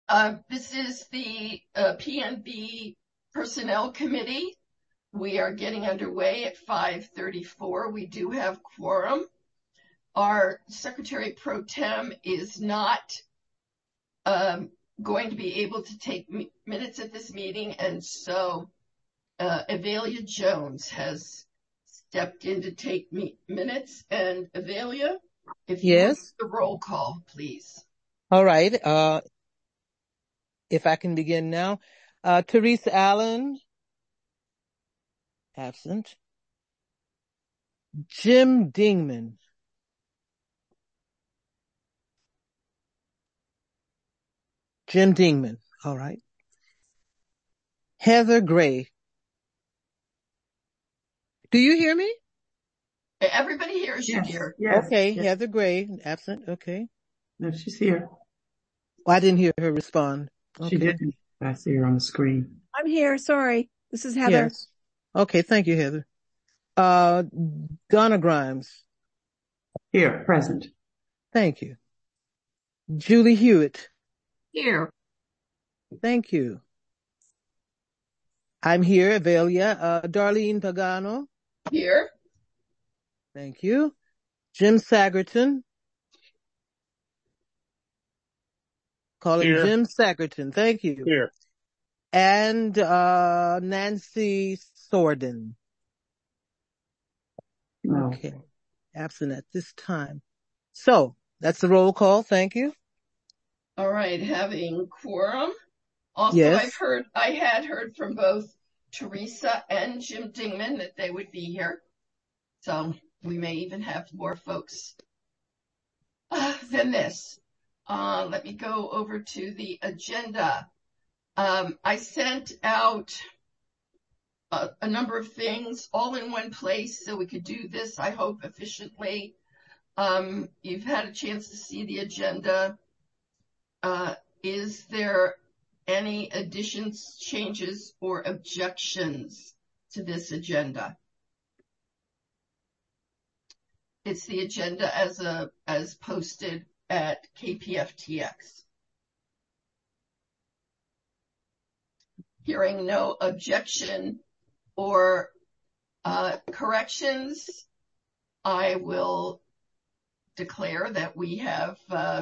This is the PNB Personnel Committee. We are getting underway at 5:34. We do have quorum. Our Secretary Pro Tem is not going to be able to take minutes at this meeting, and so Avelia Jones has stepped in to take minutes. And Avelia, if you would do the roll call, please. All right. If I can begin now. Teresa Allen, absent. Jim Dingman. All right. Heather Gray. Do you hear me? Everybody hears you, dear. Yes. Okay, Yes. Heather Gray, absent. Okay. No, she's here. Well, I didn't hear her respond. Okay. She didn't. I see her on the screen. I'm here. Sorry. This is Heather. Yes. Okay, thank you, Heather. Donna Grimes. Here, present. Thank you. Julie Hewitt. Here. Thank you. I'm here, Avelia. Darlene Pagano. Here. Thank you. Jim Sagerton. Calling Here. Jim Sagerton. Thank you. Here. And Nancy Sorden. No. Okay. Absent at this time. So that's the roll call. Thank you. All right. Having quorum. Also, yes. I had heard from both Teresa and Jim Dingman that they would be here. So we may even have more folks than this. Let me go over to the agenda. I sent out a number of things all in one place so we could do this, I hope, efficiently. You've had a chance to see the agenda. Is there any additions, changes, or objections to this agenda? It's the agenda as posted at KPFTX. Hearing no objection or corrections, I will declare that we have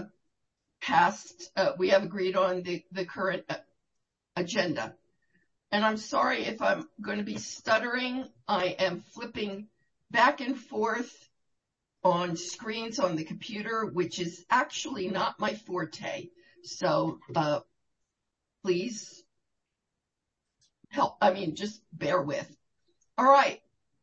we have agreed on the current agenda. And I'm sorry if I'm going to be stuttering. I am flipping back and forth on screens on the computer, which is actually not my forte. So please help. Just bear with. All right.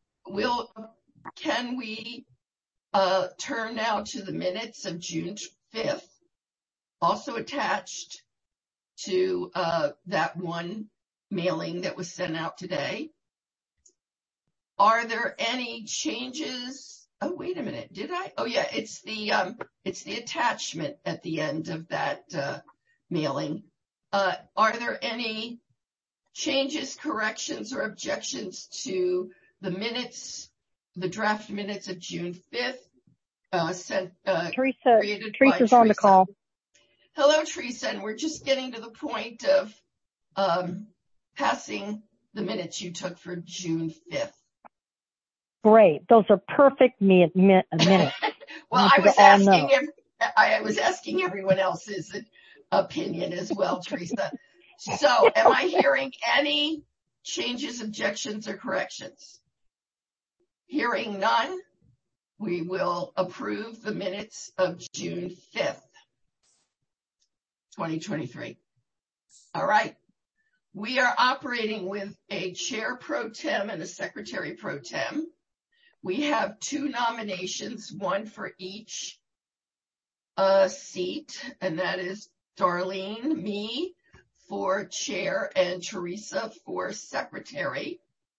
Can we turn now to the minutes of June 5th, also attached to that one mailing that was sent out today? Are there any changes? Oh, wait a minute. Did I? Oh, yeah. It's the attachment at the end of that mailing. Are there any changes, corrections, or objections to the minutes, the draft minutes of June 5th? Teresa's on the call. Hello, Teresa, and we're just getting to the point of passing the minutes you took for June 5th. Great. Those are perfect minutes. Well, I was asking everyone else's opinion as well, Teresa. So am I hearing any changes, objections, or corrections? Hearing none, we will approve the minutes of June 5th, 2023. All right. We are operating with a chair pro tem and a secretary pro tem. We have 2 nominations, one for each seat, and that is Darlene, me, for chair, and Teresa for secretary.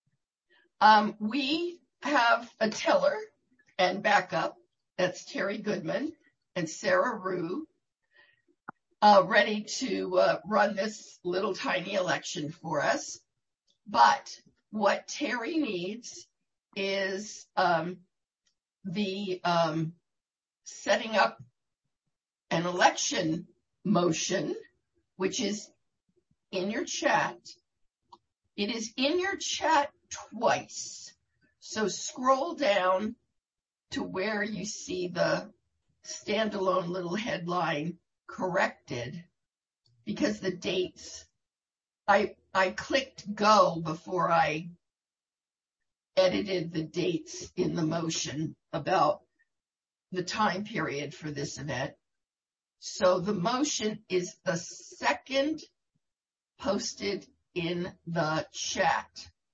We have a teller and backup. That's Terry Goodman and Sarah Rue, ready to run this little tiny election for us. But what Terry needs is the setting up an election motion which is in your chat. It is in your chat twice. So scroll down to where you see the standalone little headline corrected, because the dates, I clicked go before I edited the dates in the motion about the time period for this event. So the motion is the second posted in the chat.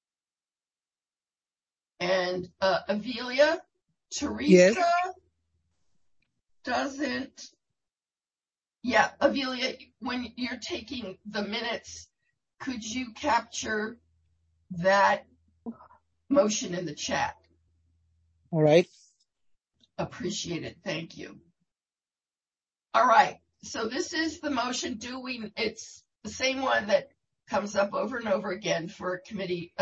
And Avilia, Teresa doesn't. Yeah, Avilia, when you're taking the minutes, could you capture that motion in the chat? All right. Appreciate it. Thank you. All right. So this is the motion. It's the same one that comes up over and over again for committee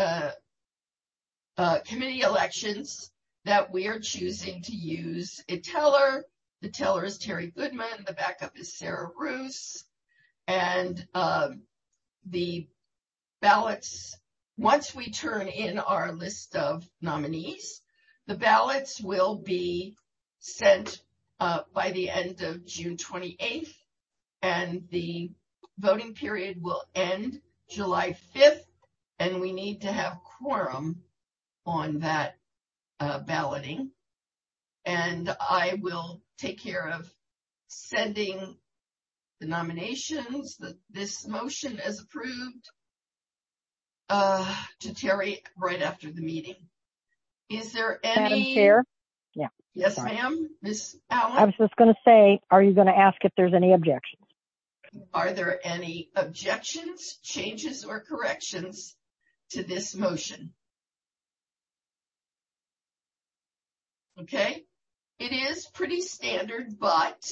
elections, that we are choosing to use a teller. The teller is Terry Goodman. The backup is Sarah Roos. And the ballots, once we turn in our list of nominees, the ballots will be sent by the end of June 28th, and the voting period will end July 5th, and we need to have quorum on that balloting. And I will take care of sending the nominations, this motion as approved, to Terry right after the meeting. Is there any? Madam Chair? Yeah. Yes, sorry. ma'am. Ms. Allen? I was just going to say, are you going to ask if there's any objections? Are there any objections, changes, or corrections to this motion? Okay. It is pretty standard, but,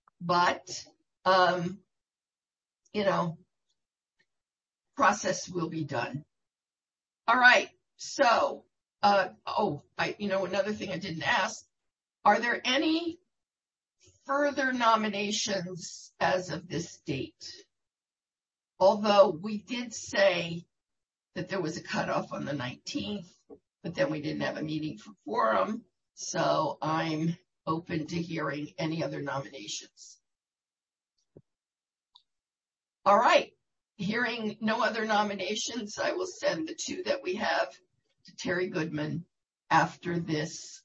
process will be done. All right. So, another thing I didn't ask, are there any further nominations as of this date? Although we did say that there was a cutoff on the 19th, but then we didn't have a meeting for quorum. So I'm open to hearing any other nominations. All right. Hearing no other nominations, I will send the two that we have to Terry Goodman after this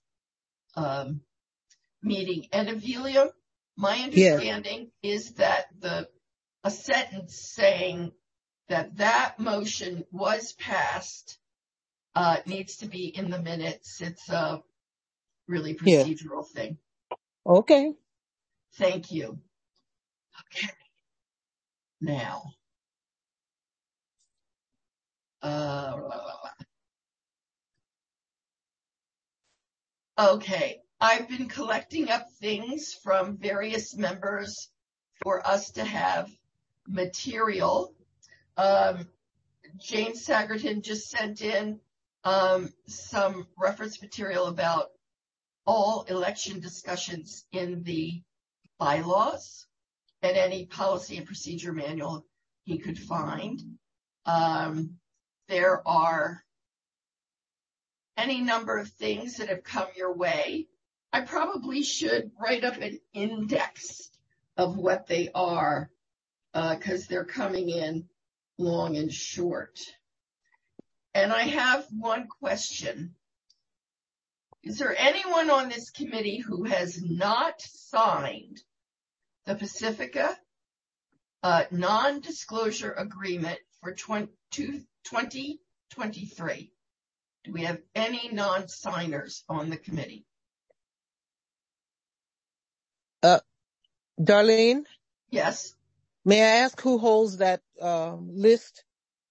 meeting. And Avilia, my understanding is that a sentence saying that motion was passed needs to be in the minutes. It's a really procedural thing. Okay. Thank you. Okay. Now. Okay. I've been collecting up things from various members for us to have material. James Sagerton just sent in some reference material about all election discussions in the bylaws and any policy and procedure manual he could find. There are any number of things that have come your way. I probably should write up an index of what they are, because they're coming in long and short. And I have one question. Is there anyone on this committee who has not signed the Pacifica non-disclosure agreement for 2023? Do we have any non-signers on the committee? Darlene? Yes. May I ask who holds that list?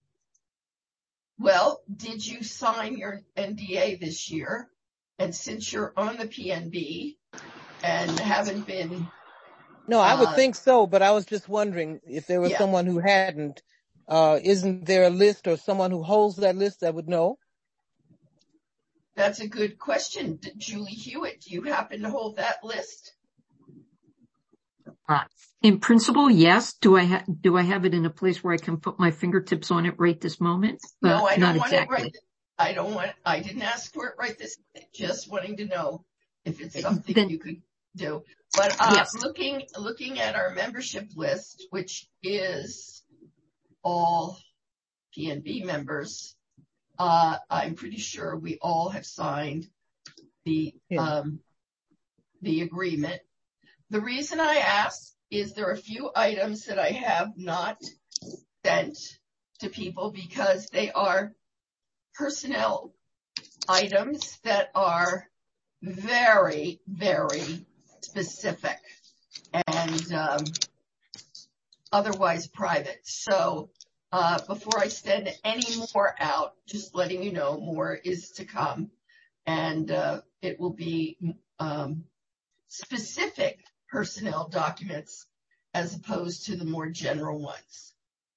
Well, did you sign your NDA this year? And since you're on the PNB and haven't been... No, I would think so, but I was just wondering if there was someone who hadn't. Isn't there a list or someone who holds that list that would know? That's a good question. Julie Hewitt, do you happen to hold that list? In principle, yes. Do I have it in a place where I can put my fingertips on it right this moment? No, I don't not want exactly. I didn't ask for it right this minute, just wanting to know if it's something you could do. But yes. looking at our membership list, which is all PNB members, I'm pretty sure we all have signed the agreement. The reason I ask is there are a few items that I have not sent to people because they are personnel items that are very, very specific and otherwise private. So before I send any more out, just letting you know more is to come, and it will be specific personnel documents as opposed to the more general ones.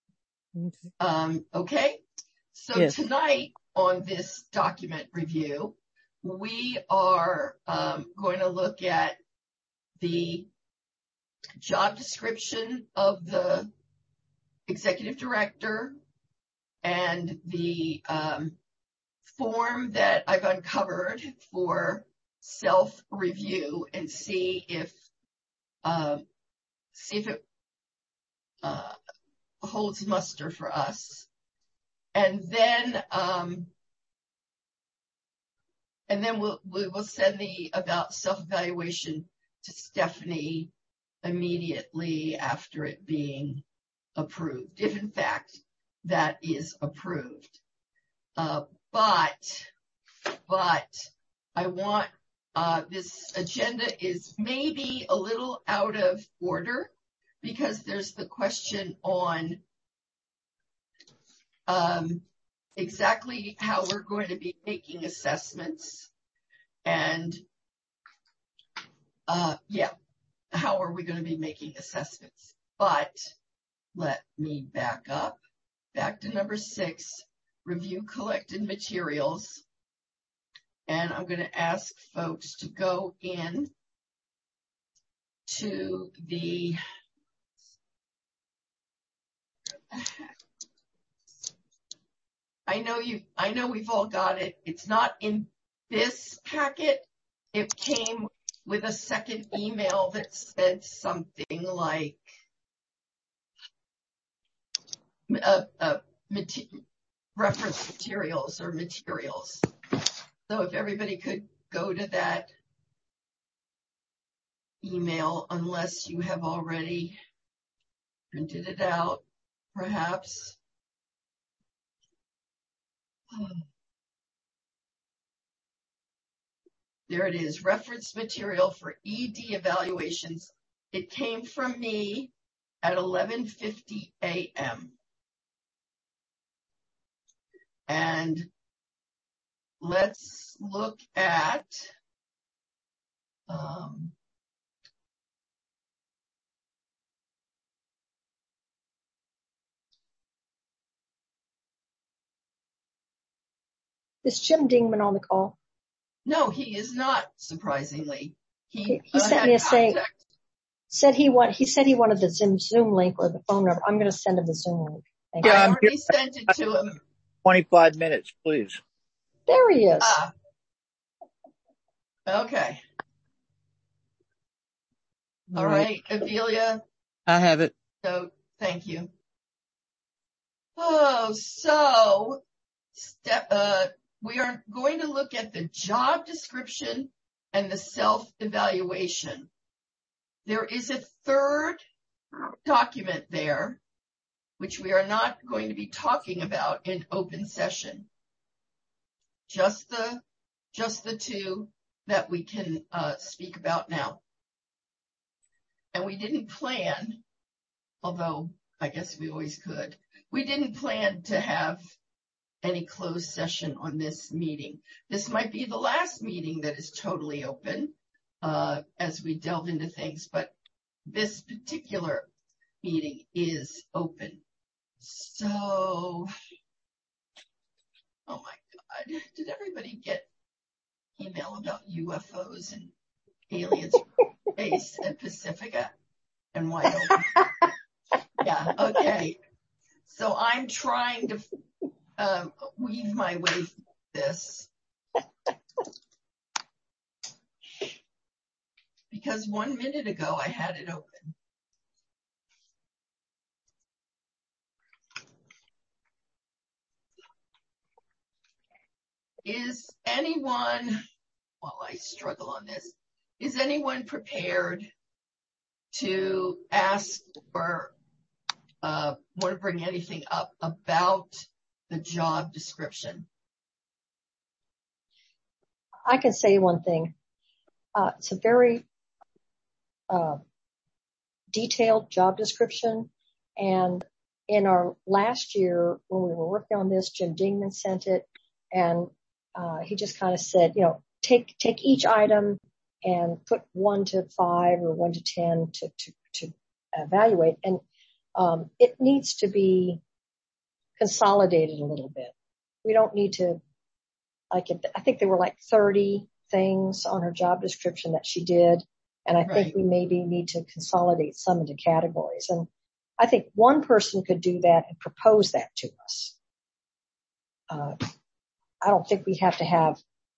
Okay? So yes. Tonight on this document review, we are going to look at the job description of the executive director and the form that I've uncovered for self-review and see if it holds muster for us. And then we will send the self-evaluation to Stephanie immediately after it being approved, if in fact that is approved. But I want, this agenda is maybe a little out of order because there's the question on exactly how we're going to be making assessments and how are we going to be making assessments. But let me back to number 6, review collected materials. And I'm going to ask folks to go in to the I know we've all got it. It's not in this packet. It came with a second email that said something like reference materials or materials. So if everybody could go to that email, unless you have already printed it out, perhaps. There it is, reference material for ED evaluations. It came from me at 11:50 a.m. And let's look at Is Jim Dingman on the call? No, he is not, surprisingly. He sent me a saying. He said he wanted the Zoom link or the phone number. I'm going to send him the Zoom link. Thank you. I already sent it to him. 25 minutes, please. There he is. Okay. All right, Amelia. I have it. So, thank you. Oh, so we are going to look at the job description and the self-evaluation. There is a third document there, which we are not going to be talking about in open session. Just the two that we can speak about now. And we didn't plan, although I guess we always could, we didn't plan to have any closed session on this meeting. This might be the last meeting that is totally open as we delve into things, but this particular meeting is open. So, oh my God, did everybody get email about UFOs and aliens from space at Pacifica? and wide open. Yeah, okay. So I'm trying to weave my way through this. Because 1 minute ago I had it open. Is anyone, while I struggle on this, is anyone prepared to ask or want to bring anything up about the job description? I can say one thing. It's a very detailed job description. And in our last year, when we were working on this, Jim Dingman sent it, and he just kind of said, take each item and put 1 to 5 or 1 to 10 to evaluate. And it needs to be consolidated a little bit. We don't need to, I think there were like 30 things on her job description that she did. And I think we maybe need to consolidate some into categories. And I think one person could do that and propose that to us. I don't think we have to have,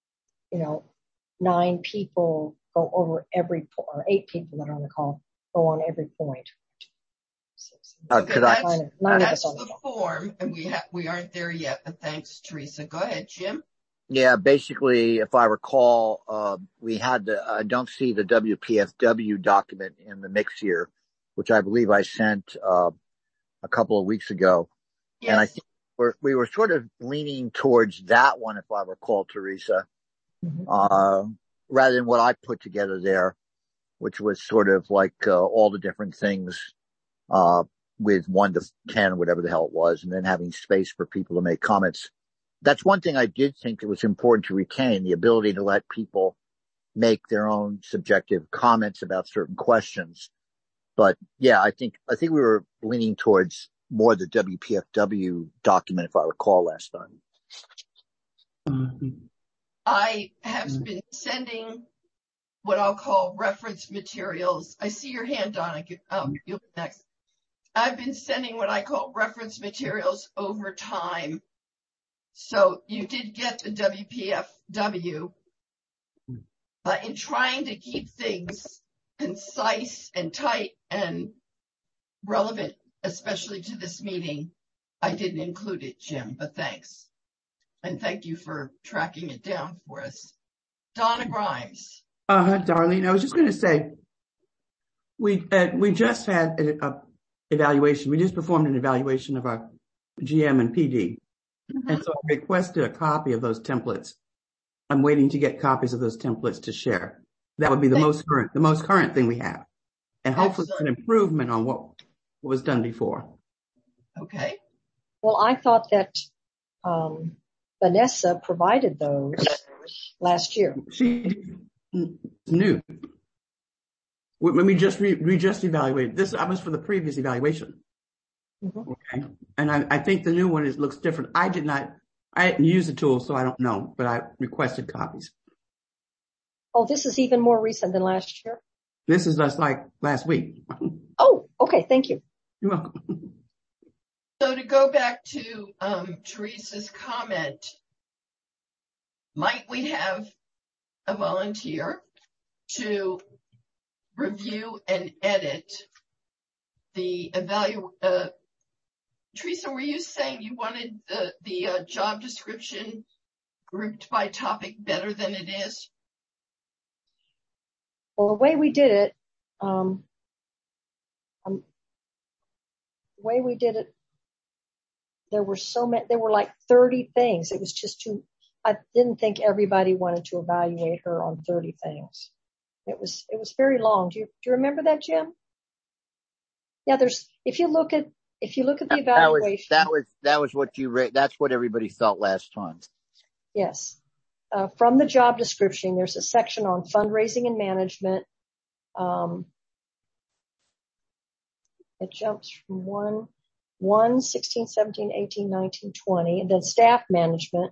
9 people go over every point, or 8 people that are on the call go on every point. Okay, that's the form, and we aren't there yet, but thanks, Teresa. Go ahead, Jim. Yeah, basically, if I recall, we had I don't see the WPFW document in the mix here, which I believe I sent a couple of weeks ago. Yes. And I think we were sort of leaning towards that one, if I recall, Teresa, rather than what I put together there, which was sort of like all the different things with 1 to 10, whatever the hell it was, and then having space for people to make comments. That's one thing I did think it was important to retain, the ability to let people make their own subjective comments about certain questions. But yeah, I think we were leaning towards more the WPFW document, if I recall last time. I have been sending what I'll call reference materials. I see your hand, Donna. You'll be next. I've been sending what I call reference materials over time. So you did get the WPFW, but in trying to keep things concise and tight and relevant, especially to this meeting, I didn't include it, Jim, but thanks. And thank you for tracking it down for us. Donna Grimes. Darlene, I was just going to say, we just had an evaluation. We just performed an evaluation of our GM and PD. And so I requested a copy of those templates. I'm waiting to get copies of those templates to share. That would be the most current thing we have. And hopefully it's an improvement on what was done before. Okay. Well, I thought that Vanessa provided those last year. She knew. When we just evaluated this, I was for the previous evaluation. Okay. And I think the new one looks different. I didn't use the tool, so I don't know, but I requested copies. Oh, this is even more recent than last year? This is just like last week. Oh, okay. Thank you. You're welcome. So to go back to Teresa's comment, might we have a volunteer to review and edit the Teresa, were you saying you wanted the job description grouped by topic better than it is? Well, the way we did it, there were so many, there were like 30 things. It was just I didn't think everybody wanted to evaluate her on 30 things. It was very long. Do you remember that, Jim? Yeah, if you look at the evaluation. That was what you read. That's what everybody felt last time. Yes. From the job description, there's a section on fundraising and management. It jumps from 1, 16, 17, 18, 19, 20, and then staff management,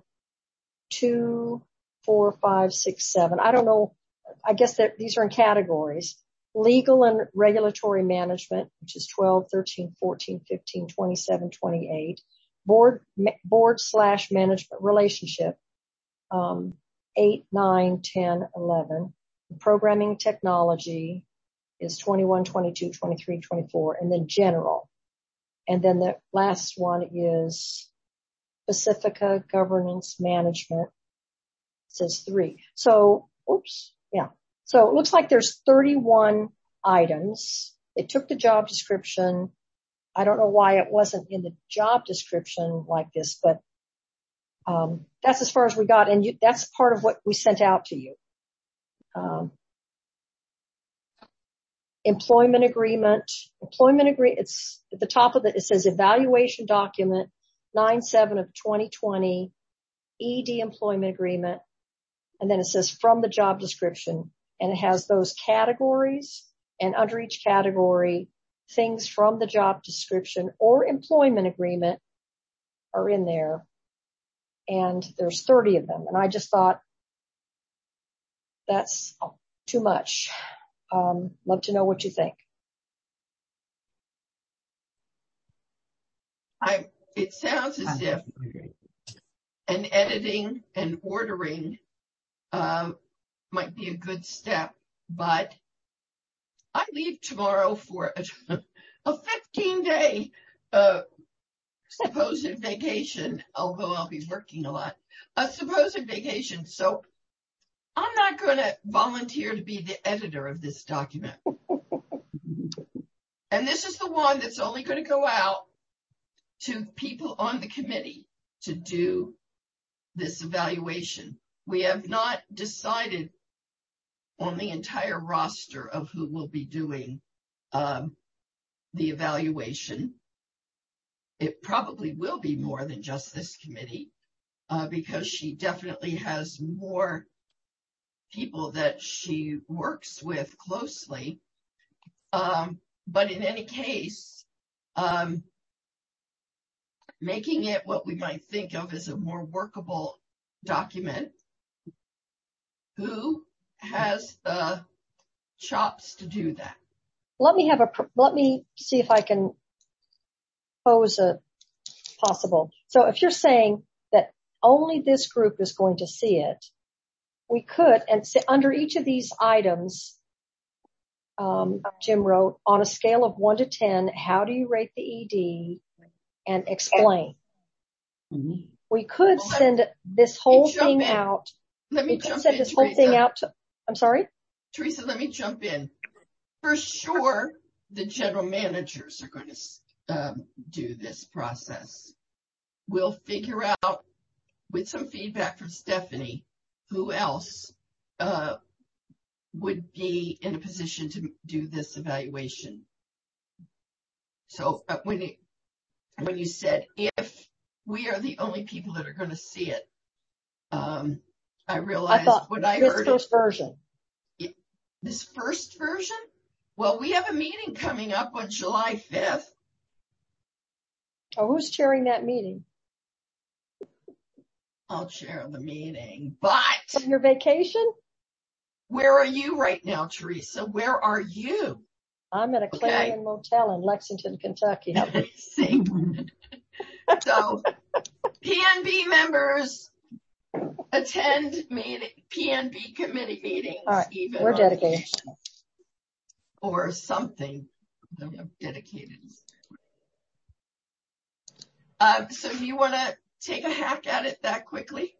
2, 4, 5, 6, 7. I don't know. I guess that these are in categories. legal and regulatory management, which is 12, 13, 14, 15, 27, 28, board/management relationship, 8, 9, 10, 11, programming technology is 21, 22, 23, 24, and then general. And then the last one is Pacifica governance management. It says 3. So, So it looks like there's 31 items. They took the job description. I don't know why it wasn't in the job description like this, but that's as far as we got. And that's part of what we sent out to you. Employment agreement. It's at the top of it. It says evaluation document 9/7 of 2020, ED employment agreement. And then it says from the job description, and it has those categories, and under each category, things from the job description or employment agreement are in there. And there's 30 of them. And I just thought that's too much. Love to know what you think. It sounds as if an editing and ordering might be a good step, but I leave tomorrow for a 15-day supposed vacation, although I'll be working a lot, a supposed vacation. So I'm not going to volunteer to be the editor of this document. And this is the one that's only going to go out to people on the committee to do this evaluation. We have not decided on the entire roster of who will be doing the evaluation. It probably will be more than just this committee because she definitely has more people that she works with closely. But in any case, making it what we might think of as a more workable document. Who has the chops to do that? Let me see if I can pose a possible. So if you're saying that only this group is going to see it, we could, and under each of these items, Jim wrote, on a scale of 1 to 10, how do you rate the ED, and explain. Mm-hmm. We could send this whole thing out. Let me jump in, send this whole thing out to, I'm sorry? Teresa, let me jump in. For sure, the general managers are going to do this process. We'll figure out, with some feedback from Stephanie, who else would be in a position to do this evaluation. So when you said if we are the only people that are going to see it, I realized when I heard this first version. This first version? Well, we have a meeting coming up on July 5th. Oh, who's chairing that meeting? I'll chair the meeting, but... From your vacation? Where are you right now, Teresa? Where are you? I'm at a Clarion Motel in Lexington, Kentucky. So, PNB members attend PNB committee meetings. All right, even we're dedicated. Or something. I don't know, dedicated. So do you want to take a hack at it that quickly?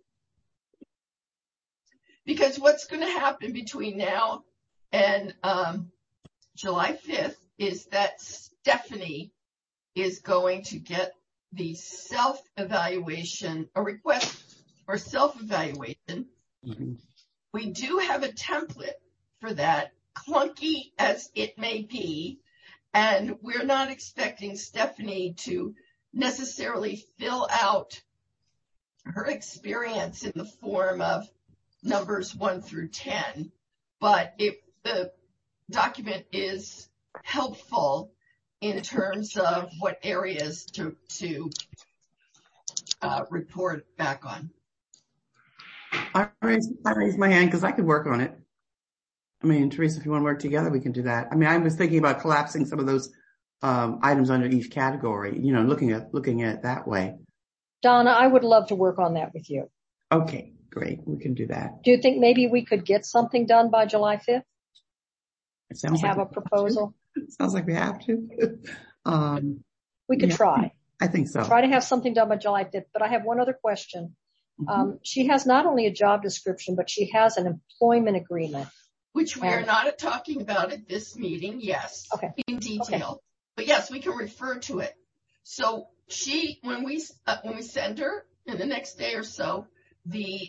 Because what's going to happen between now and July 5th is that Stephanie is going to get the self-evaluation, a request for self-evaluation. Mm-hmm. We do have a template for that, clunky as it may be, and we're not expecting Stephanie to necessarily fill out her experience in the form of numbers 1 through 10, but if the document is helpful in terms of what areas to report back on. I raised my hand because I could work on it. I mean, Teresa, if you want to work together, we can do that. I mean, I was thinking about collapsing some of those items under each category, looking at it that way. Donna, I would love to work on that with you. Okay, great. We can do that. Do you think maybe we could get something done by July 5th? It sounds have a proposal. It sounds like we have to. We could try. I think so. Try to have something done by July 5th. But I have one other question. She has not only a job description, but she has an employment agreement. Which we are not talking about at this meeting, yes, in detail. Okay. But yes, we can refer to it. So when we send her in the next day or so, the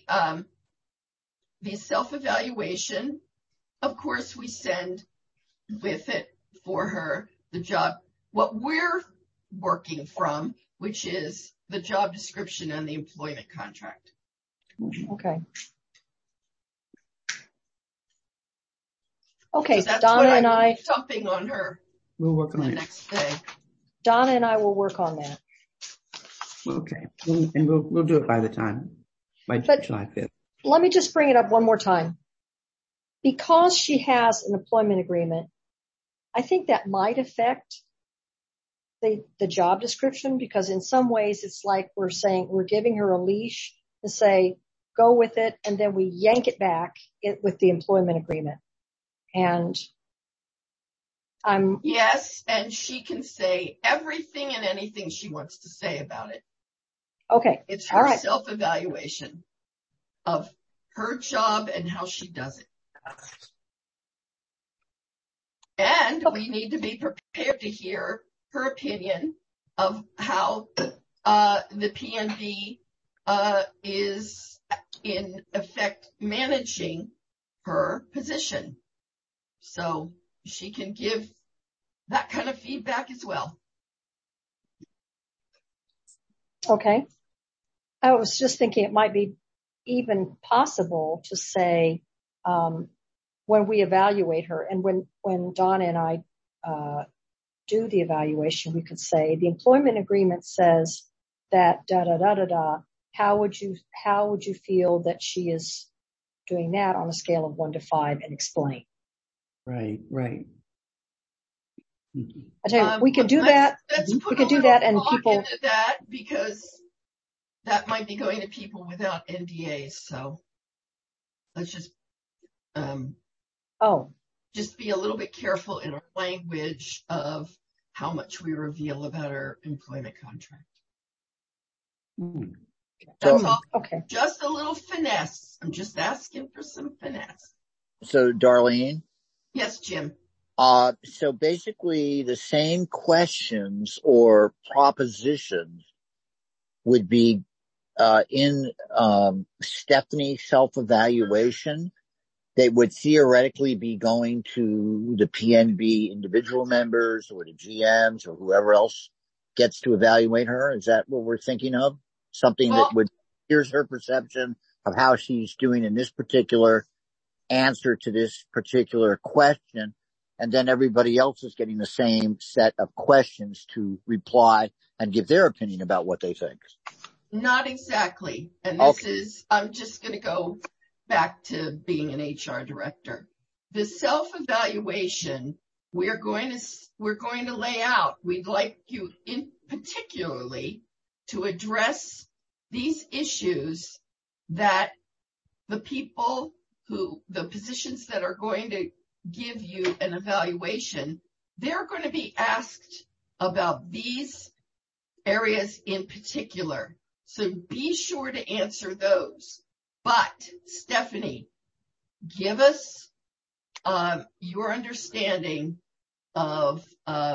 self-evaluation, of course, we send with it for her the job, what we're working from, which is the job description and the employment contract. Okay. Okay, so Donna and I dumping on her. We'll work on the it next day. Donna and I will work on that. Okay, and we'll do it by July 5th. Let me just bring it up one more time. Because she has an employment agreement, I think that might affect the job description, because in some ways it's like we're giving her a leash to say, go with it, and then we yank it back with the employment agreement. And yes, and she can say everything and anything she wants to say about it. Okay. It's her self-evaluation of her job and how she does it. And we need to be prepared to hear her opinion of how the PNB is in effect managing her position. So she can give that kind of feedback as well. Okay. I was just thinking it might be even possible to say, when we evaluate her and when Donna and I do the evaluation, we could say the employment agreement says that how would you feel that she is doing that on a scale of 1 to 5, and explain. Right. I tell you, we can do that. We can do that, and people into that, because that might be going to people without NDAs. So let's just just be a little bit careful in our language of how much we reveal about our employment contract. That's all. Okay. Just a little finesse. I'm just asking for some finesse. So, Darlene? Yes, Jim. So basically the same questions or propositions would be in Stephanie's self-evaluation. They would theoretically be going to the PNB individual members or the GMs or whoever else gets to evaluate her. Is that what we're thinking of? Something that would, here's her perception of how she's doing in this particular answer to this particular question. And then everybody else is getting the same set of questions to reply and give their opinion about what they think. Not exactly. And this I'm just going to go back to being an HR director. The self-evaluation we're going to lay out. We'd like you in particularly to address these issues that the positions that are going to give you an evaluation, they're going to be asked about these areas in particular. So be sure to answer those. But Stephanie, give us your understanding of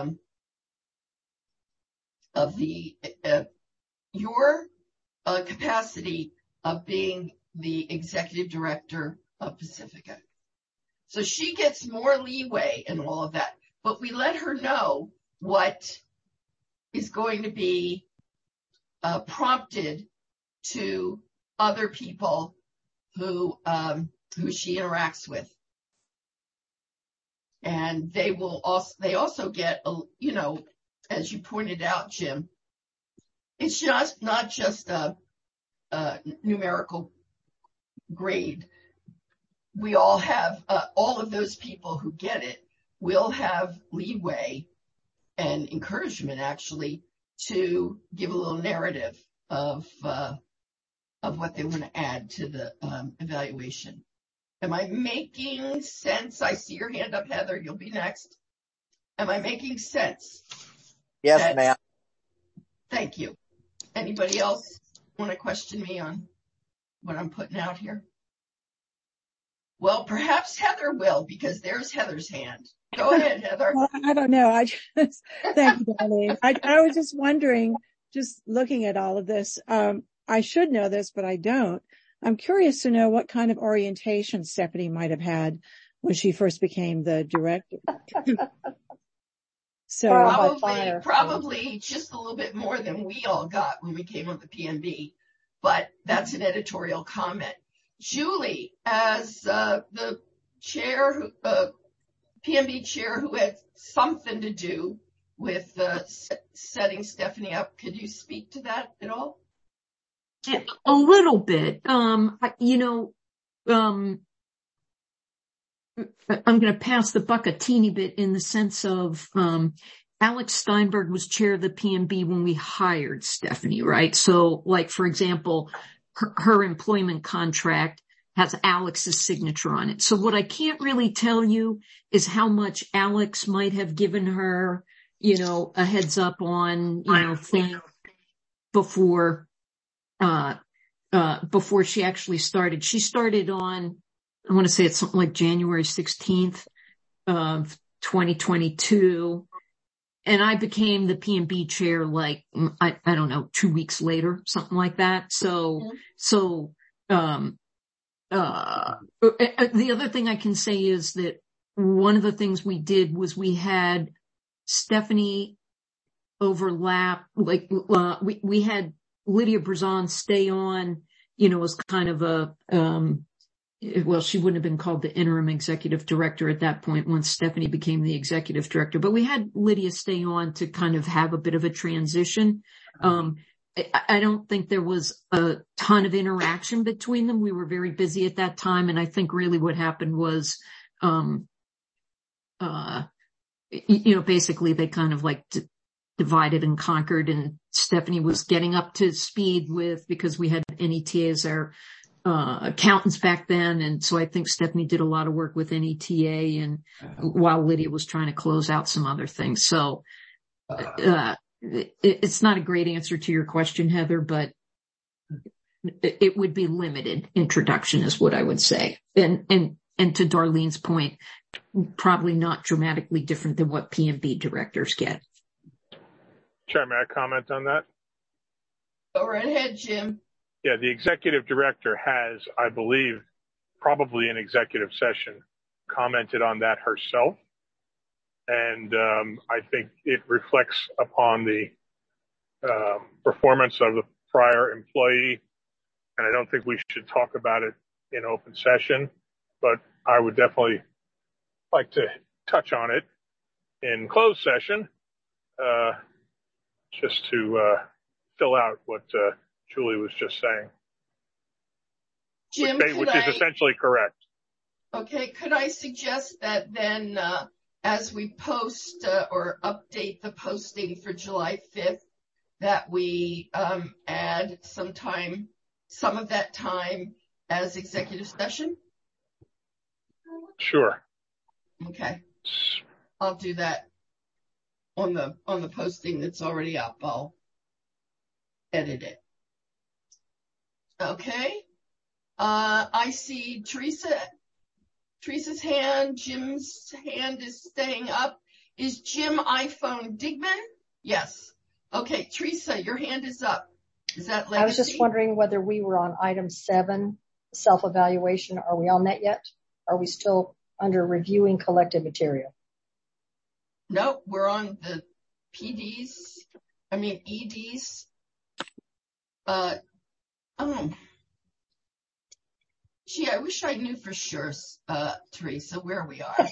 your capacity of being the executive director of Pacifica. So she gets more leeway in all of that, but we let her know what is going to be prompted to other people who she interacts with. And they also get, as you pointed out, Jim, it's just not just a numerical grade. we all have, all of those people who get it will have leeway and encouragement actually to give a little narrative of what they want to add to the evaluation. Am I making sense? I see your hand up, Heather. You'll be next. Am I making sense? Yes, ma'am. Thank you. Anybody else want to question me on what I'm putting out here? Well, perhaps Heather will, because there's Heather's hand. Go ahead, Heather. Well, I don't know. Thank you, Darlene. I was just wondering, just looking at all of this, I should know this, but I don't. I'm curious to know what kind of orientation Stephanie might have had when she first became the director. So probably just a little bit more than we all got when we came on the PMB, but that's an editorial comment. Julie, as the chair, PMB chair who had something to do with setting Stephanie up, could you speak to that at all? A little bit. I'm going to pass the buck a teeny bit in the sense of, Alex Steinberg was chair of the PMB when we hired Stephanie, right? So like, for example, her employment contract has Alex's signature on it. So what I can't really tell you is how much Alex might have given her, a heads up on, things before she actually started. She started on, I want to say it's something like January 16th of 2022. And I became the PMB chair like, I don't know, 2 weeks later, something like that. The other thing I can say is that one of the things we did was we had Stephanie overlap, like, we had Lydia Brazon stay on, as kind of a, she wouldn't have been called the interim executive director at that point once Stephanie became the executive director, but we had Lydia stay on to kind of have a bit of a transition. I don't think there was a ton of interaction between them. We were very busy at that time. And I think really what happened was, basically they kind of like divided and conquered, and Stephanie was getting up to speed because we had NETA as our accountants back then. And so I think Stephanie did a lot of work with NETA and while Lydia was trying to close out some other things. So, it's not a great answer to your question, Heather, but it would be limited introduction is what I would say. And to Darlene's point, probably not dramatically different than what PMB directors get. Chair, may I comment on that? Go right ahead, Jim. Yeah, the executive director has, I believe, probably in executive session, commented on that herself. And I think it reflects upon the performance of the prior employee. And I don't think we should talk about it in open session, but I would definitely like to touch on it in closed session, just to fill out what Julie was just saying, Jim, which is essentially correct. Okay, could I suggest that then as we post or update the posting for July 5th, that we add some of that time as executive session? Sure. Okay. I'll do that on the posting that's already up. I'll edit it. Okay. I see Teresa's hand. Jim's hand is staying up. Is Jim iPhone Digman? Yes. Okay, Teresa, your hand is up. Is that Legacy? I was just wondering whether we were on item 7, self-evaluation. Are we on that yet? Are we still under reviewing collected material? Nope, we're on the EDs. Gee, I wish I knew for sure, Teresa, where we are.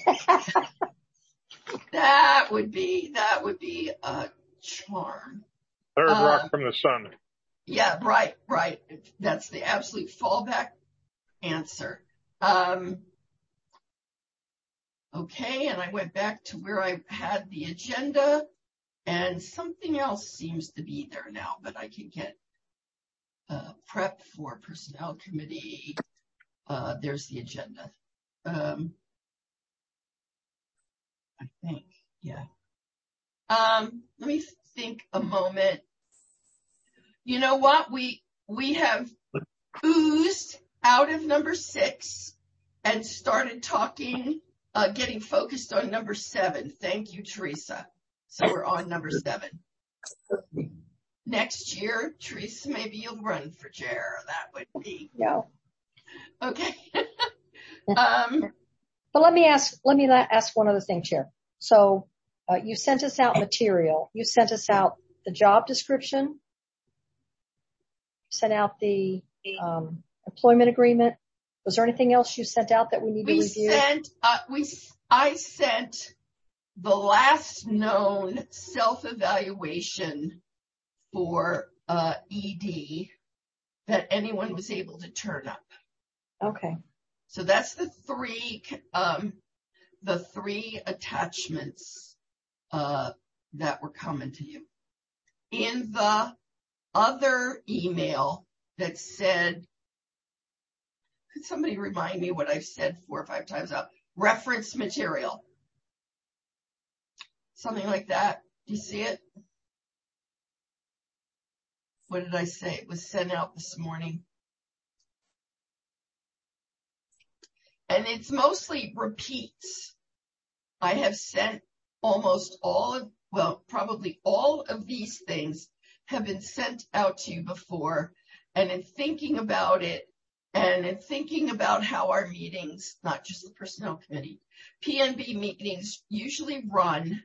That would be a charm. Third rock from the sun. Yeah, right. That's the absolute fallback answer. Okay, and I went back to where I had the agenda, and something else seems to be there now, but I can get prep for personnel committee. There's the agenda. I think, yeah. Let me think a moment. You know what? We have oozed out of number 6 and started talking, getting focused on number 7. Thank you, Teresa. So we're on number 7. Next year, Teresa, maybe you'll run for chair. That would be. No. Okay. But let me ask one other thing, Chair. So, you sent us out material. You sent us out the job description. Sent out the employment agreement. Was there anything else you sent out that we need to review? I sent the last known self-evaluation for ED that anyone was able to turn up. Okay. So that's the three attachments that were coming to you. In the other email that said, could somebody remind me what I've said 4 or 5 times out? Reference material. Something like that. Do you see it? What did I say? It was sent out this morning. And it's mostly repeats. I have sent almost probably all of these things have been sent out to you before. And in thinking about it, and in thinking about how our meetings, not just the personnel committee, PNB meetings usually run,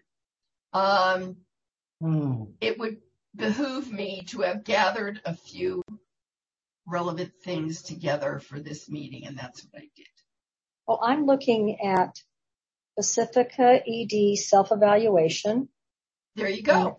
it would behoove me to have gathered a few relevant things together for this meeting, and that's what I did. Well, I'm looking at Pacifica ED self-evaluation. There you go.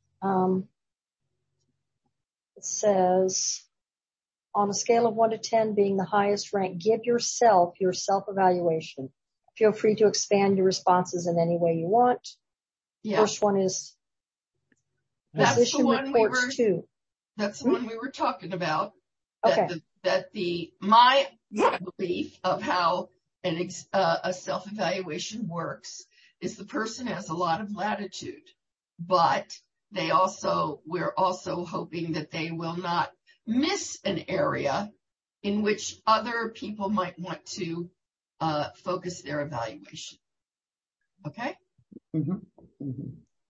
It says, on a scale of 1 to 10 being the highest rank, give yourself your self-evaluation. Feel free to expand your responses in any way you want. Yeah. First one is position reports 2. That's the one we were talking about. Okay. My belief of how a self-evaluation works is the person has a lot of latitude, but we're also hoping that they will not miss an area in which other people might want to focus their evaluation. Okay? Mm-hmm. Mm-hmm.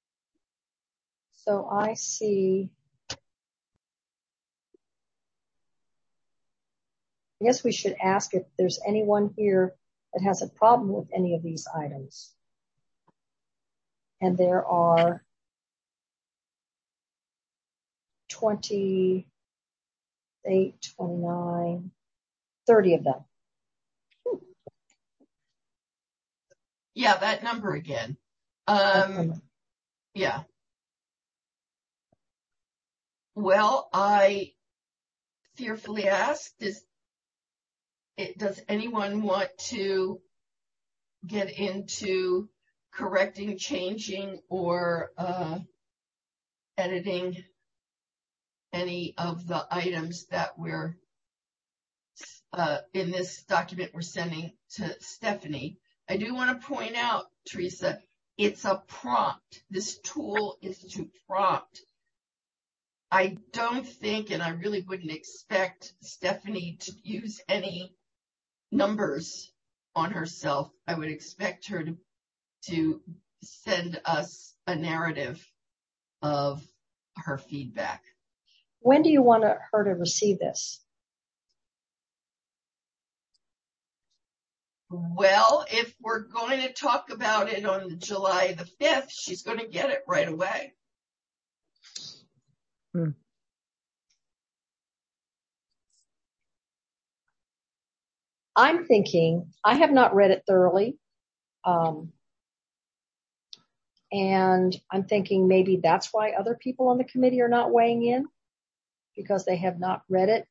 So I see, I guess we should ask if there's anyone here that has a problem with any of these items. And there are 28, 29, 30 of them. Yeah, that number again. Yeah. Well, I fearfully ask, does anyone want to get into correcting, changing, or editing any of the items that we're in this document we're sending to Stephanie? I do want to point out, Teresa, it's a prompt. This tool is to prompt. I don't think, and I really wouldn't expect Stephanie to use any numbers on herself. I would expect her to send us a narrative of her feedback. When do you want her to receive this? Well, if we're going to talk about it on July the 5th, she's going to get it right away. I'm thinking, I have not read it thoroughly. And I'm thinking maybe that's why other people on the committee are not weighing in, because they have not read it.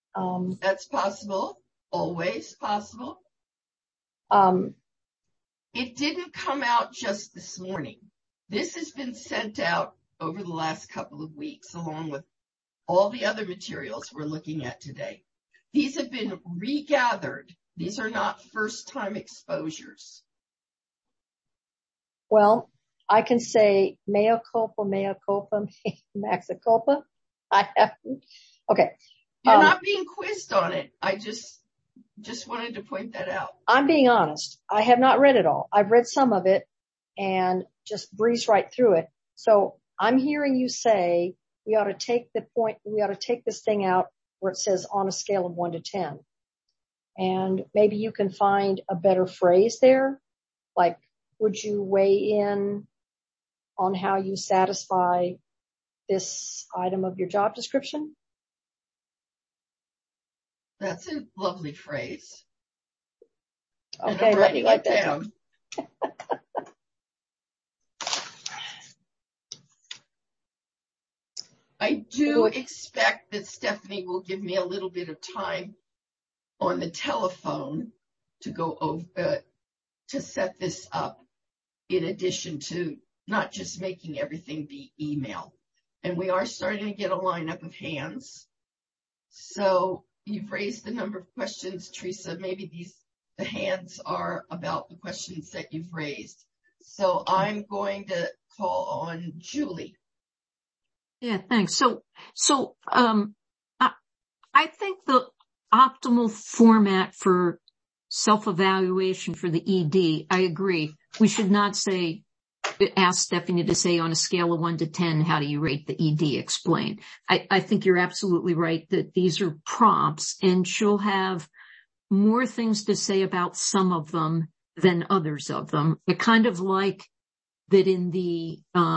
That's possible. Always possible. it didn't come out just this morning. This has been sent out over the last couple of weeks, along with all the other materials we're looking at today. These have been regathered. These are not first-time exposures. Well, I can say mea culpa, maxa culpa. I haven't. Okay. You're not being quizzed on it. I just wanted to point that out. I'm being honest. I have not read it all. I've read some of it and just breezed right through it. So I'm hearing you say we ought to take this thing out where it says on a scale of 1 to 10. And maybe you can find a better phrase there. Like, would you weigh in on how you satisfy this item of your job description? That's a lovely phrase. Okay, let me write that down. I do expect that Stephanie will give me a little bit of time on the telephone to go over, to set this up, in addition to not just making everything be email. And we are starting to get a lineup of hands. So you've raised a number of questions, Teresa. Maybe the hands are about the questions that you've raised. So I'm going to call on Julie. Yeah, thanks. So, I think the optimal format for self-evaluation for the ED, I agree. We should not ask Stephanie to say on a scale of 1 to 10, how do you rate the ED? Explain. I think you're absolutely right that these are prompts, and she'll have more things to say about some of them than others of them. I kind of like that in the,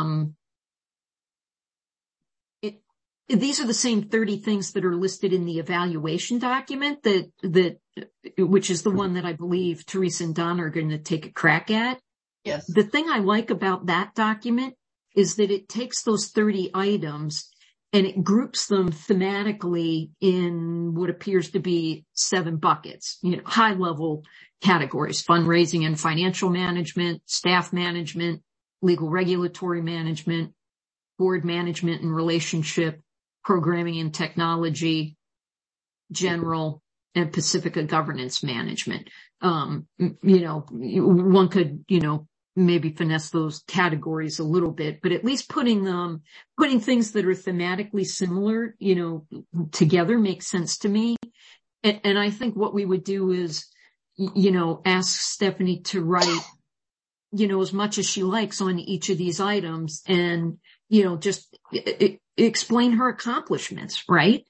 these are the same 30 things that are listed in the evaluation document which is the one that I believe Teresa and Donna are going to take a crack at. Yes. The thing I like about that document is that it takes those 30 items and it groups them thematically in what appears to be 7 buckets, high level categories: fundraising and financial management, staff management, legal regulatory management, board management and relationship, programming and technology, general, and Pacifica governance management. One could, maybe finesse those categories a little bit, but at least putting things that are thematically similar, together makes sense to me. And I think what we would do is, ask Stephanie to write, as much as she likes on each of these items and, just explain her accomplishments, right?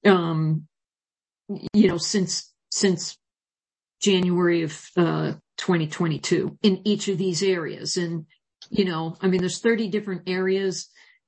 Since January of 2022 in each of these areas. And, there's 30 different areas,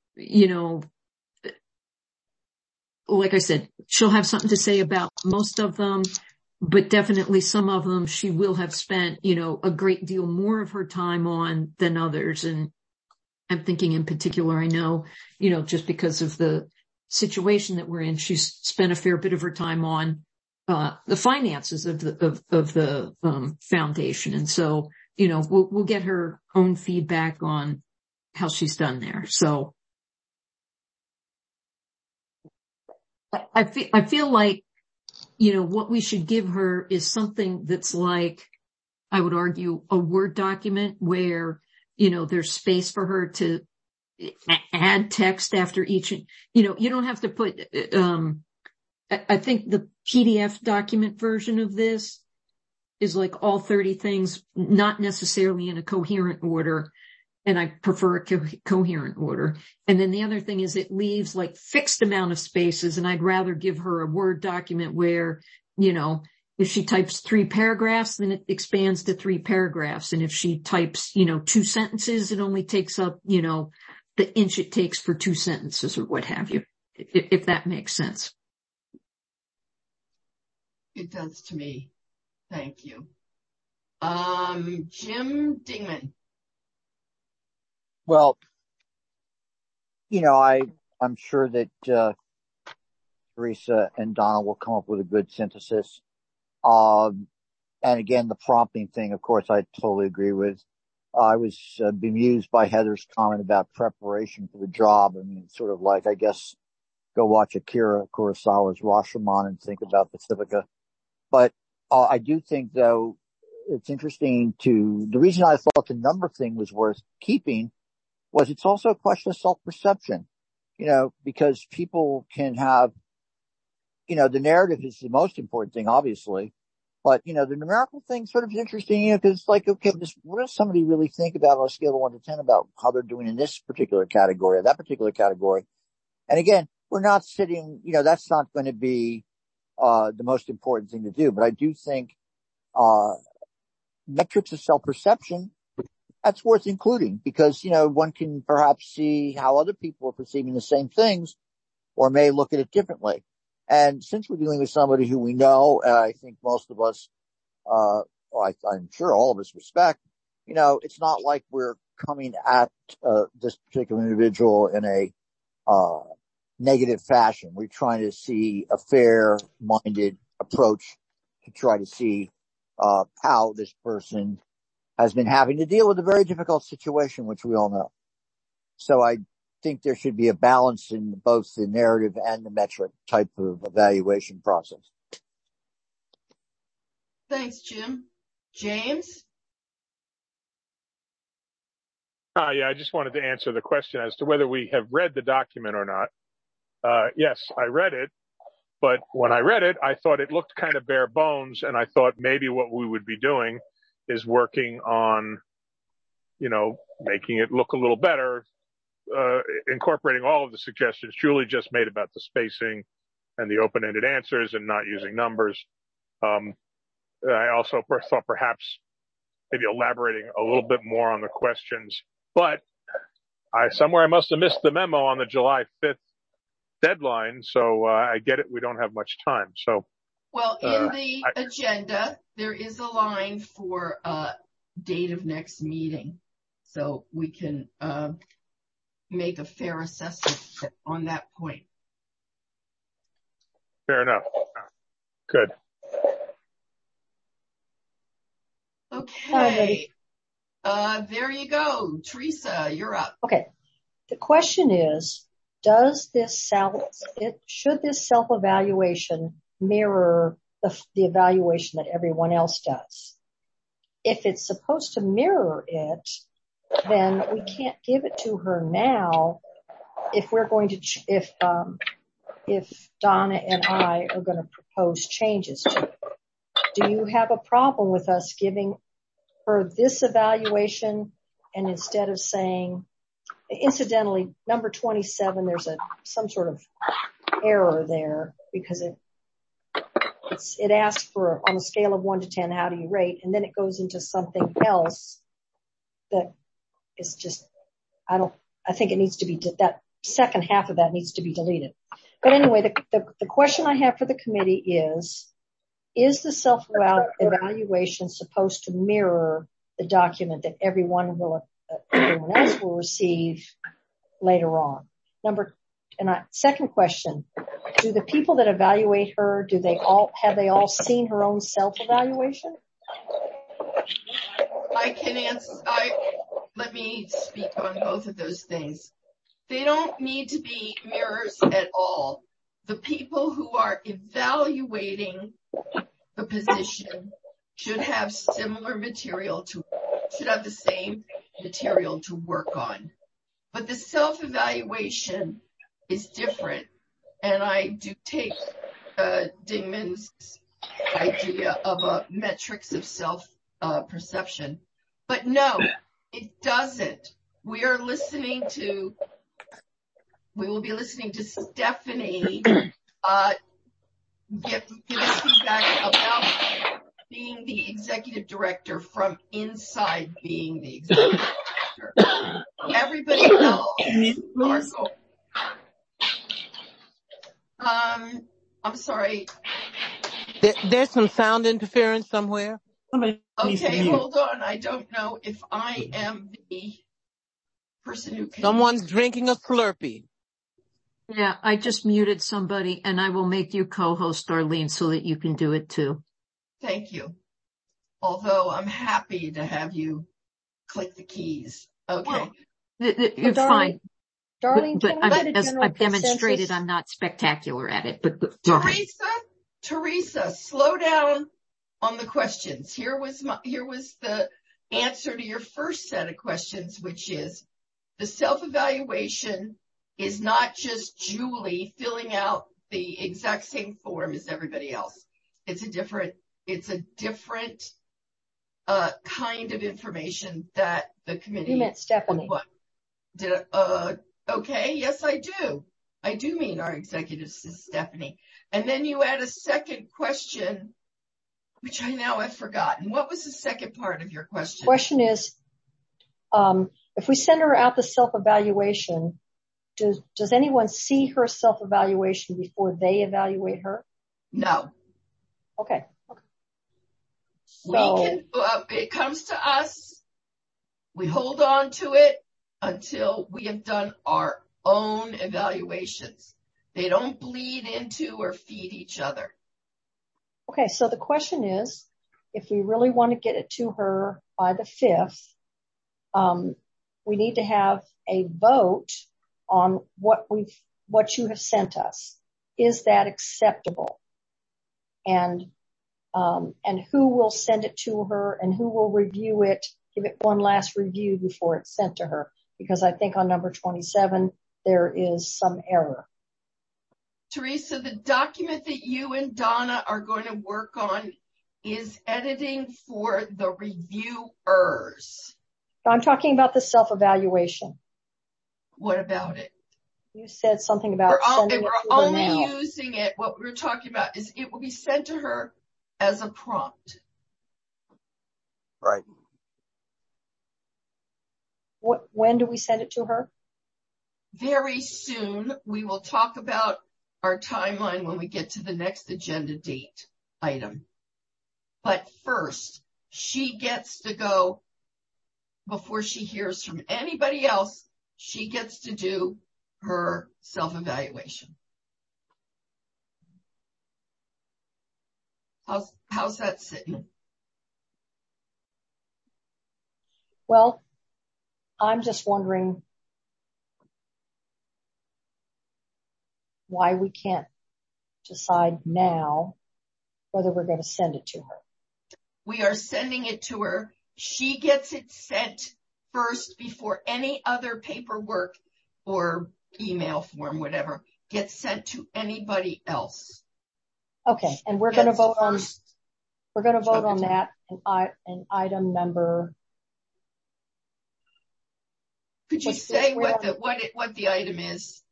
like I said, she'll have something to say about most of them, but definitely some of them she will have spent, a great deal more of her time on than others. And I'm thinking in particular, I know, just because of the situation that we're in, she's spent a fair bit of her time on the finances of the foundation. And so, we'll get her own feedback on how she's done there. So I feel like, what we should give her is something that's like, I would argue, a Word document where, there's space for her to add text after each, you don't have to put, I think the PDF document version of this is like all 30 things, not necessarily in a coherent order. And I prefer a coherent order. And then the other thing is it leaves like fixed amount of spaces. And I'd rather give her a Word document where, if she types 3 paragraphs, then it expands to 3 paragraphs. And if she types, 2 sentences, it only takes up, the inch it takes for 2 sentences or what have you, if that makes sense. It does to me. Thank you. Jim Dingman. Well, I'm sure that Teresa and Donna will come up with a good synthesis. And again, the prompting thing, of course, I totally agree with. I was bemused by Heather's comment about preparation for the job. I mean, sort of like, I guess, go watch Akira Kurosawa's Rashomon and think about Pacifica. But I do think, though, it's interesting the reason I thought the number thing was worth keeping was it's also a question of self-perception, because people can have, the narrative is the most important thing, obviously. But, the numerical thing sort of is interesting, because it's like, okay, what does somebody really think about on a scale of 1 to 10 about how they're doing in this particular category or that particular category? And again, we're not sitting, that's not going to be, the most important thing to do. But I do think, metrics of self-perception, that's worth including because, one can perhaps see how other people are perceiving the same things or may look at it differently. And since we're dealing with somebody who we know, I think most of us, I'm sure all of us respect, it's not like we're coming at, this particular individual in a, negative fashion. We're trying to see a fair-minded approach to try to see, how this person has been having to deal with a very difficult situation, which we all know. So I think there should be a balance in both the narrative and the metric type of evaluation process. Thanks, Jim. James? Yeah, I just wanted to answer the question as to whether we have read the document or not. Yes, I read it, but when I read it, I thought it looked kind of bare bones, and I thought maybe what we would be doing is working on, making it look a little better, incorporating all of the suggestions Julie just made about the spacing and the open-ended answers and not using numbers. I also thought perhaps maybe elaborating a little bit more on the questions, but I must have missed the memo on the July 5th deadline. So, I get it. We don't have much time. So, well, in the agenda, there is a line for, date of next meeting. So we can, make a fair assessment on that point. Fair enough. Good. Okay. There you go. Teresa, you're up. Okay. The question is, should this self-evaluation mirror the evaluation that everyone else does? If it's supposed to mirror it, then we can't give it to her now if we're going to, if Donna and I are going to propose changes to it. Do you have a problem with us giving her this evaluation and instead of saying, incidentally, number 27, there's some sort of error there because it asks for on a scale of 1 to 10, how do you rate? And then it goes into something else that is just, I think it needs to be, that second half of that needs to be deleted. But anyway, the question I have for the committee is the self-evaluation supposed to mirror the document that everyone else will receive later on? Second question, do the people that evaluate her, have they all seen her own self-evaluation? I can answer, let me speak on both of those things. They don't need to be mirrors at all. The people who are evaluating the position should have should have the same material to work on. But the self-evaluation is different. And I do take Dingman's idea of a metrics of self-perception. But no, it doesn't. We will be listening to Stephanie give us feedback about being the executive director from inside being the executive director. Everybody else I'm sorry. There's some sound interference somewhere. Okay, hold on. I don't know if I am the person who can. Someone's drinking a Slurpee. Yeah, I just muted somebody and I will make you co-host, Darlene, so that you can do it too. Thank you. although I'm happy to have you click the keys. Okay. Well, you're fine. Darlene, but as I've demonstrated, I'm not spectacular at it, but go ahead. Teresa, slow down on the questions. Here was the answer to your first set of questions, which is the self-evaluation is not just Julie filling out the exact same form as everybody else. It's a different kind of information that the committee. You meant Stephanie. Okay. Yes, I do. I do mean our executive is Stephanie. And then you add a second question, which I now have forgotten. What was the second part of your question? Question is, if we send her out the self-evaluation, does anyone see her self-evaluation before they evaluate her? No. Okay. It comes to us. We hold on to it until we have done our own evaluations. They don't bleed into or feed each other. Okay, so the question is, if we really want to get it to her by the 5th, we need to have a vote on what you have sent us. Is that acceptable? And who will send it to her and who will review it, give it one last review before it's sent to her? Because I think on number 27, there is some error. Teresa, the document that you and Donna are going to work on is editing for the reviewers. I'm talking about the self-evaluation. What about it? You said something about sending it to her now. We're only using it. What we're talking about is it will be sent to her as a prompt. Right. When do we send it to her? Very soon. We will talk about our timeline when we get to the next agenda date item. But first, she gets to go before she hears from anybody else. She gets to do her self-evaluation. How's that sitting? Well, I'm just wondering why we can't decide now whether we're going to send it to her. We are sending it to her. She gets it sent first before any other paperwork or email form, whatever, gets sent to anybody else. Okay, and we're going to vote on that in item number. Could you say what the item is?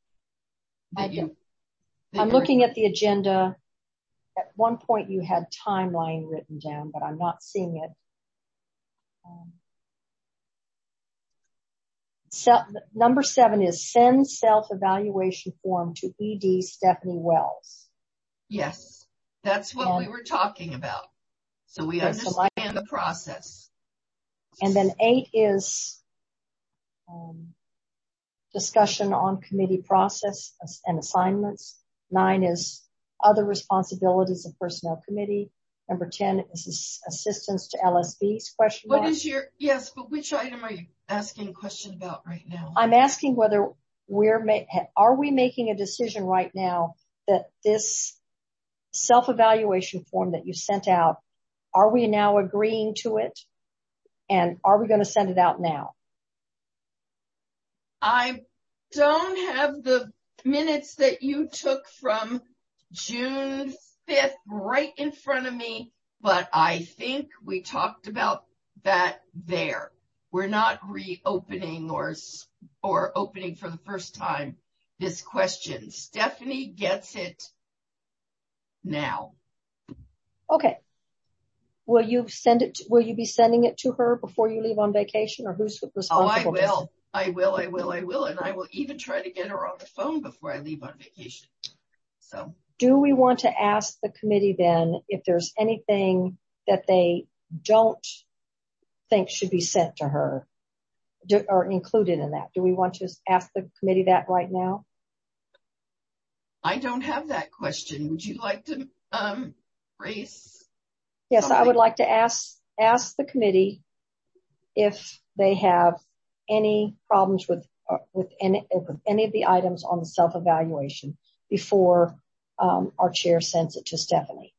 I'm looking at the agenda. At one point you had timeline written down, but I'm not seeing it. Number 7 is send self-evaluation form to ED Stephanie Wells. Yes, that's what we were talking about. So we understand the process. And then 8 is discussion on committee process and assignments. 9 is other responsibilities of personnel committee. Number 10 is assistance to LSB's question mark. But which item are you asking a question about right now? I'm asking whether are we making a decision right now that this self-evaluation form that you sent out, are we now agreeing to it? And are we going to send it out now? I don't have the minutes that you took from June 5th right in front of me, but I think we talked about that there. We're not reopening or opening for the first time this question. Stephanie gets it now. Okay. Will you be sending it to her before you leave on vacation, or who's responsible? I will. And I will even try to get her on the phone before I leave on vacation. So. Do we want to ask the committee then if there's anything that they don't think should be sent to her or included in that? Do we want to ask the committee that right now? I don't have that question. Would you like to raise? Yes, something? I would like to ask ask the committee if they have any problems with any of the items on the self-evaluation before our chair sends it to Stephanie.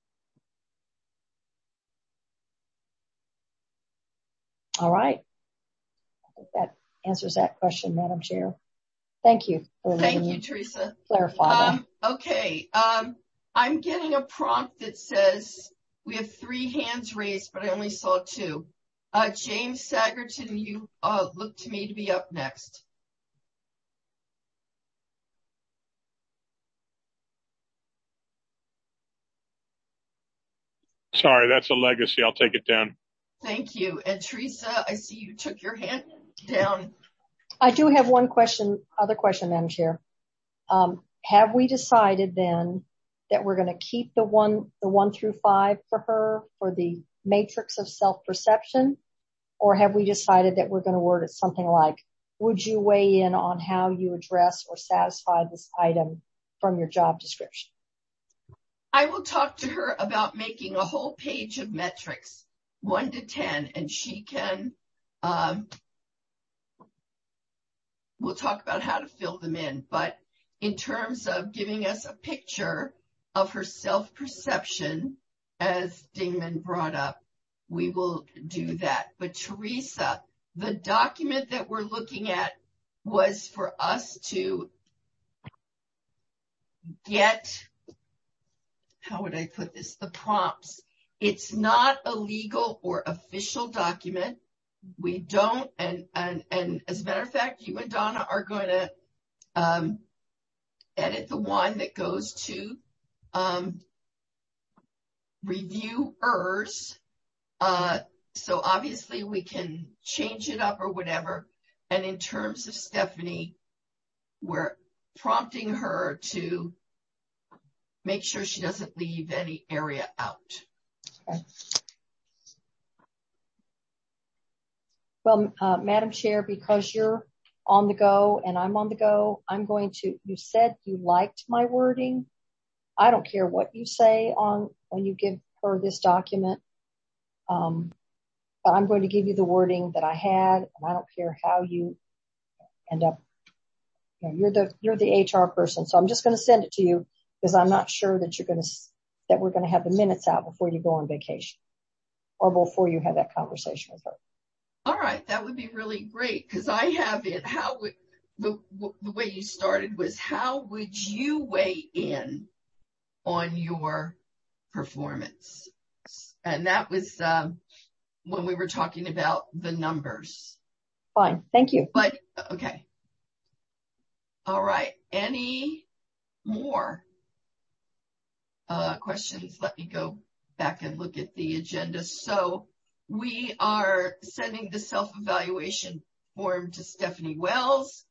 All right. I think that answers that question, Madam Chair. Thank you. Thank you, Teresa. Clarify that. Okay. I'm getting a prompt that says we have 3 hands raised, but I only saw 2. James Sagerton, you look to me to be up next. Sorry, that's a legacy. I'll take it down. Thank you. And Teresa, I see you took your hand down. I do have other question, Madam Chair. Have we decided then that we're going to keep the 1 through 5 for her for the matrix of self-perception? Or have we decided that we're going to word it something like, would you weigh in on how you address or satisfy this item from your job description? I will talk to her about making a whole page of metrics, 1 to 10, and she can, we'll talk about how to fill them in. But in terms of giving us a picture of her self-perception, as Dingman brought up, we will do that. But Teresa, the document that we're looking at was for us to get, how would I put this, the prompts. It's not a legal or official document. We don't, and as a matter of fact, you and Donna are going to edit the one that goes to reviewers. So obviously we can change it up or whatever. And in terms of Stephanie, we're prompting her to make sure she doesn't leave any area out. Okay. Well, Madam Chair, because you're on the go and I'm on the go, you said you liked my wording. I don't care what you say when you give her this document. But I'm going to give you the wording that I had, and I don't care how you end up. You're the HR person, so I'm just going to send it to you because I'm not sure that we're going to have the minutes out before you go on vacation or before you have that conversation with her. All right, that would be really great because I have it. The way you started was, how would you weigh in on your performance? And that was when we were talking about the numbers. Fine, thank you. But okay. All right. Any more questions? Let me go back and look at the agenda. So we are sending the self-evaluation form to Stephanie Wells.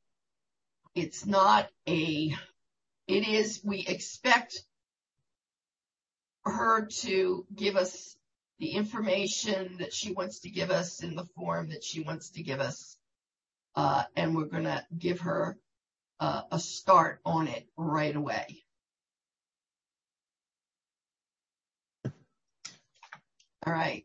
We expect her to give us the information that she wants to give us in the form that she wants to give us. And we're going to give her a start on it right away. All right.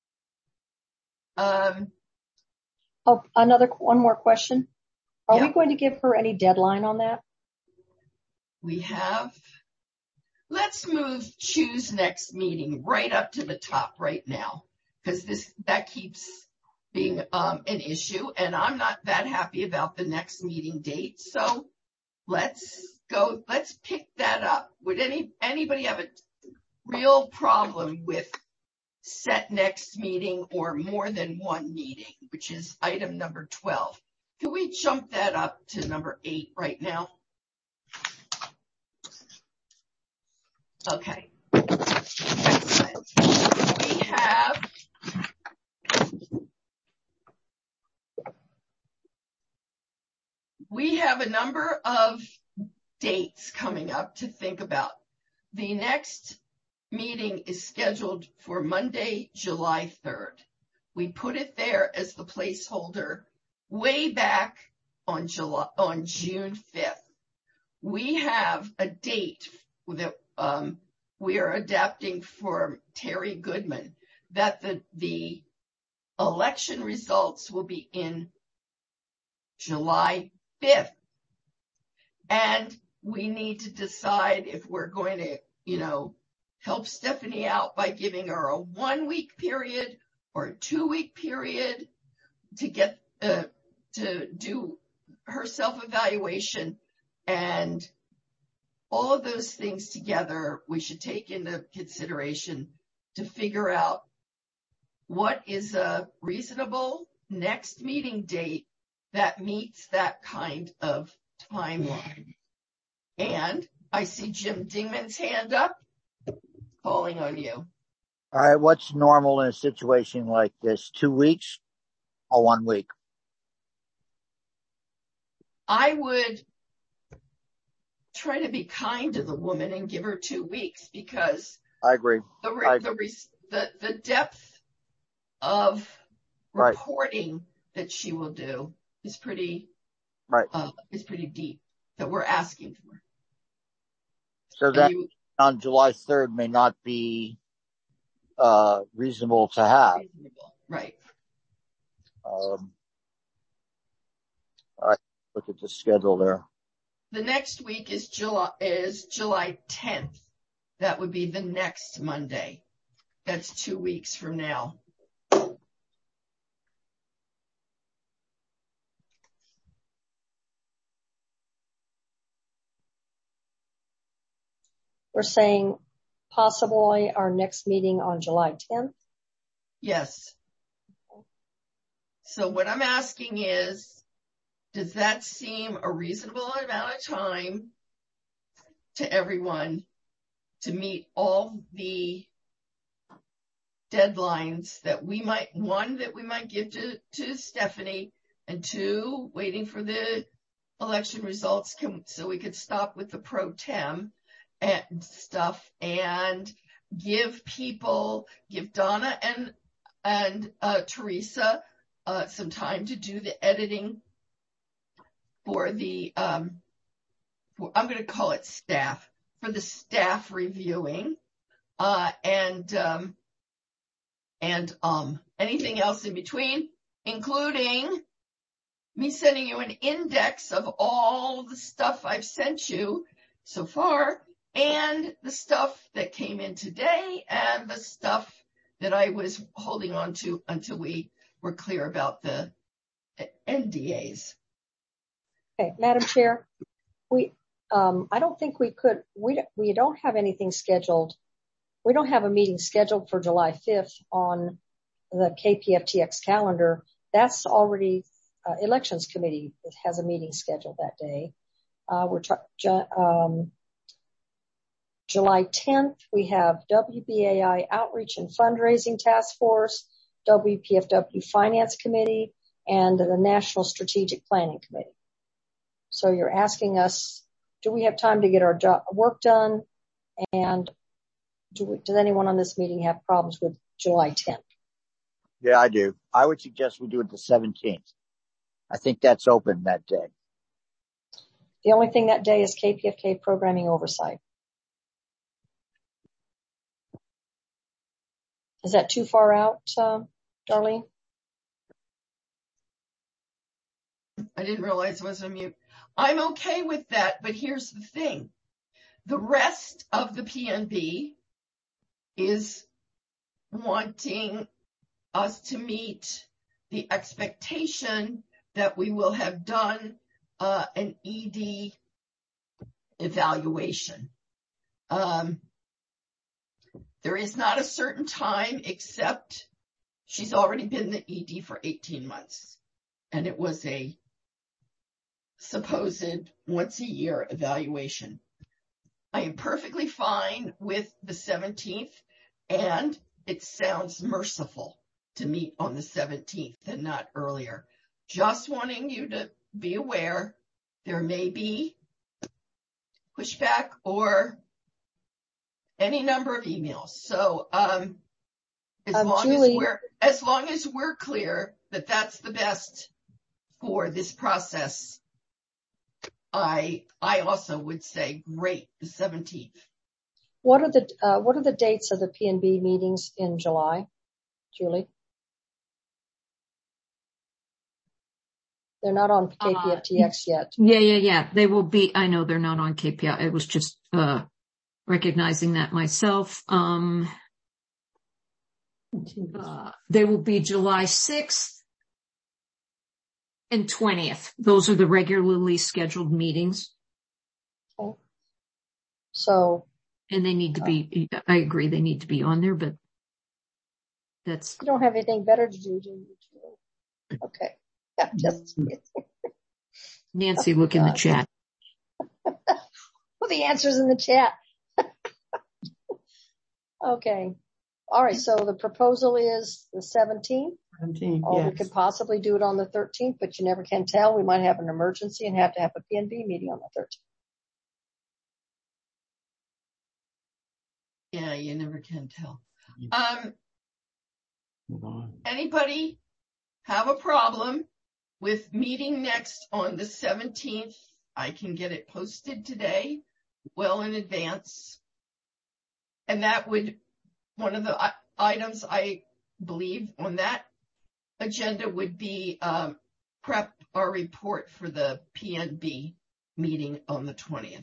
One more question. Are we going to give her any deadline on that? We have. Let's choose next meeting right up to the top right now, because that keeps being an issue, and I'm not that happy about the next meeting date. So let's pick that up. Would anybody have a real problem with set next meeting or more than one meeting, which is item number 12? Can we jump that up to number 8 right now? Okay. Excellent. We have a number of dates coming up to think about. The next meeting is scheduled for Monday, July 3rd. We put it there as the placeholder way back on June 5th. We have a date that we are adapting for Terry Goodman. that the election results will be in July 5th. And we need to decide if we're going to, help Stephanie out by giving her a 1-week period or a 2-week period to get, to do her self-evaluation. And all of those things together, we should take into consideration to figure out what is a reasonable next meeting date that meets that kind of timeline. And I see Jim Dingman's hand up, calling on you. All right. What's normal in a situation like this? 2 weeks or 1 week? I would try to be kind to the woman and give her 2 weeks, because I agree. The depth of reporting that she will do is pretty deep, that we're asking for. So that on July 3rd may not be reasonable to have. Right. All right. Look at the schedule there. The next week is July 10th. That would be the next Monday. That's 2 weeks from now. We're saying possibly our next meeting on July 10th? Yes. So what I'm asking is, does that seem a reasonable amount of time to everyone to meet all the deadlines that we might give to Stephanie, and 2, waiting for the election results so we could stop with the pro tem and stuff, and give Donna and Teresa some time to do the editing for the I'm going to call it staff, for the staff reviewing, and anything else in between, including me sending you an index of all the stuff I've sent you so far, and the stuff that came in today, and the stuff that I was holding on to until we were clear about the NDAs. Okay, Madam Chair, I don't think we could. We don't have anything scheduled. We don't have a meeting scheduled for July 5th on the KPFTX calendar. That's already Elections Committee has a meeting scheduled that day. July 10th, we have WBAI Outreach and Fundraising Task Force, WPFW Finance Committee, and the National Strategic Planning Committee. So you're asking us, do we have time to get our work done? And does anyone on this meeting have problems with July 10th? Yeah, I do. I would suggest we do it the 17th. I think that's open that day. The only thing that day is KPFK programming oversight. Is that too far out, Darlene? I didn't realize I was on mute. I'm okay with that, but here's the thing. The rest of the PNB is wanting us to meet the expectation that we will have done an ED evaluation. There is not a certain time, except she's already been the ED for 18 months. And it was a supposed once a year evaluation. I am perfectly fine with the 17th, and it sounds merciful to meet on the 17th and not earlier. Just wanting you to be aware there may be pushback or any number of emails. So as long as we're clear that that's the best for this process, I also would say great, the 17th. What are the dates of the PNB meetings in July? Julie? They're not on KPFTX yet. Yeah. They will be. I know they're not on KPI. I was just recognizing that myself. They will be July 6th and 20th. Those are the regularly scheduled meetings. Okay. So. And they need to be, I agree, they need to be on there, but that's. You don't have anything better to do, do you? Okay. Yeah, just. Nancy, look in the chat. Well, the answer's in the chat. Okay. All right. So the proposal is the 17th. 17th, or yes. we could possibly do it on the 13th, but you never can tell. We might have an emergency and have to have a PNB meeting on the 13th. Yeah, you never can tell. Anybody have a problem with meeting next on the 17th? I can get it posted today, well in advance. And that would, one of the items I believe on that agenda would be prep our report for the PNB meeting on the 20th.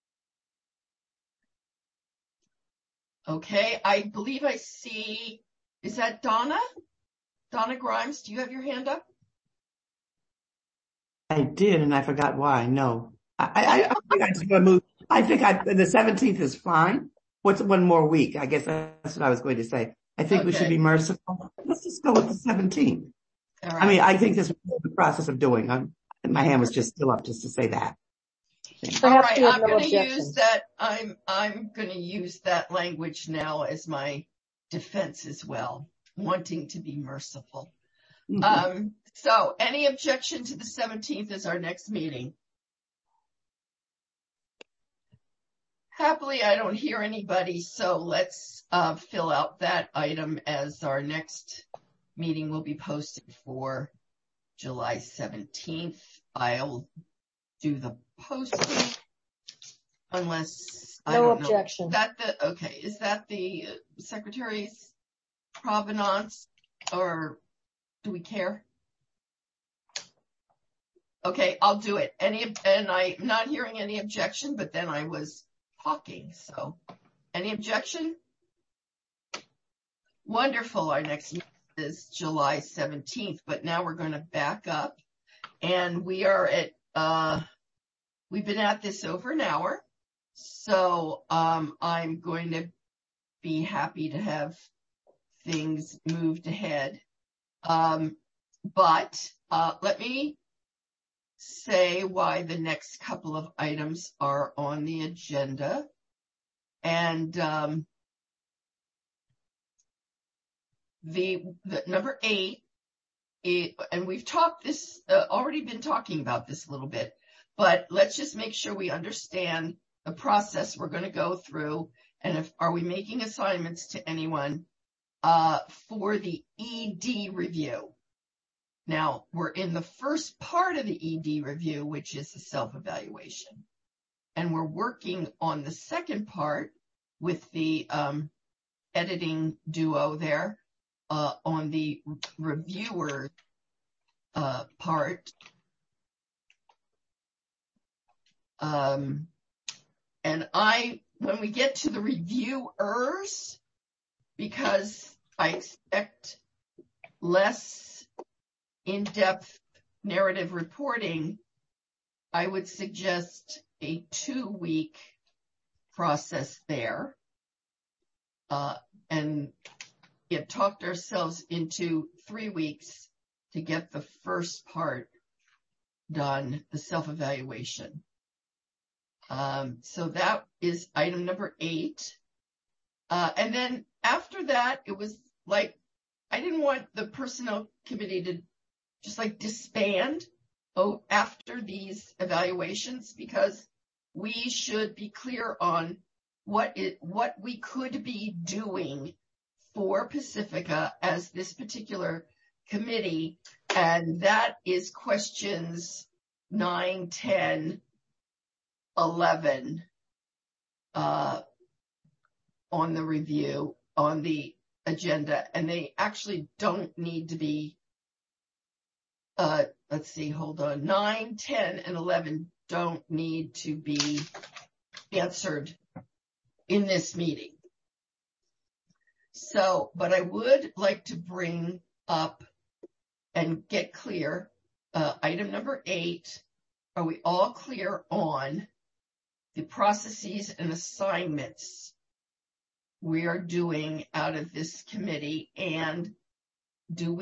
Okay, I believe I see, is that Donna? Donna Grimes, do you have your hand up? I did, and I forgot why. No. I think I just want to move. I think the 17th is fine. What's one more week? I guess that's what I was going to say. I think we should be merciful. Let's just go with the 17th. All right. I mean, I think this is the process of doing. My hand was just still up just to say that. All right, I'm going to use that. I'm going to use that language now as my defense as well, wanting to be merciful. Mm-hmm. So any objection to the 17th as our next meeting? Happily, I don't hear anybody, so let's fill out that item as our next meeting will be posted for July 17th. I'll do the posting unless I don't know. No objection. Is that the Secretary's provenance, or do we care? Okay, I'll do it. And I'm not hearing any objection, but then I was talking. So any objection? Wonderful. Our next meeting is July 17th, but now we're going to back up, and we are at, we've been at this over an hour. So, I'm going to be happy to have things moved ahead. But let me say why the next couple of items are on the agenda. And the number 8, and we've talked this, already been talking about this a little bit, but let's just make sure we understand the process we're going to go through, and are we making assignments to anyone for the ED review. Now, we're in the first part of the ED review, which is the self-evaluation. And we're working on the second part with the editing duo there on the reviewer part. And when we get to the reviewers, because I expect less in-depth narrative reporting, I would suggest a 2-week process there. And we have talked ourselves into 3 weeks to get the first part done, the self-evaluation. So that is item number 8. And then after that, it was like, I didn't want the personnel committee to just like disband after these evaluations, because we should be clear on what we could be doing for Pacifica as this particular committee. And that is questions 9, 10, 11 on the review, on the agenda, and they actually don't need to be, let's see, hold on, 9, 10, and 11 don't need to be answered in this meeting. So, but I would like to bring up and get clear, item number 8, are we all clear on the processes and assignments we are doing out of this committee? And can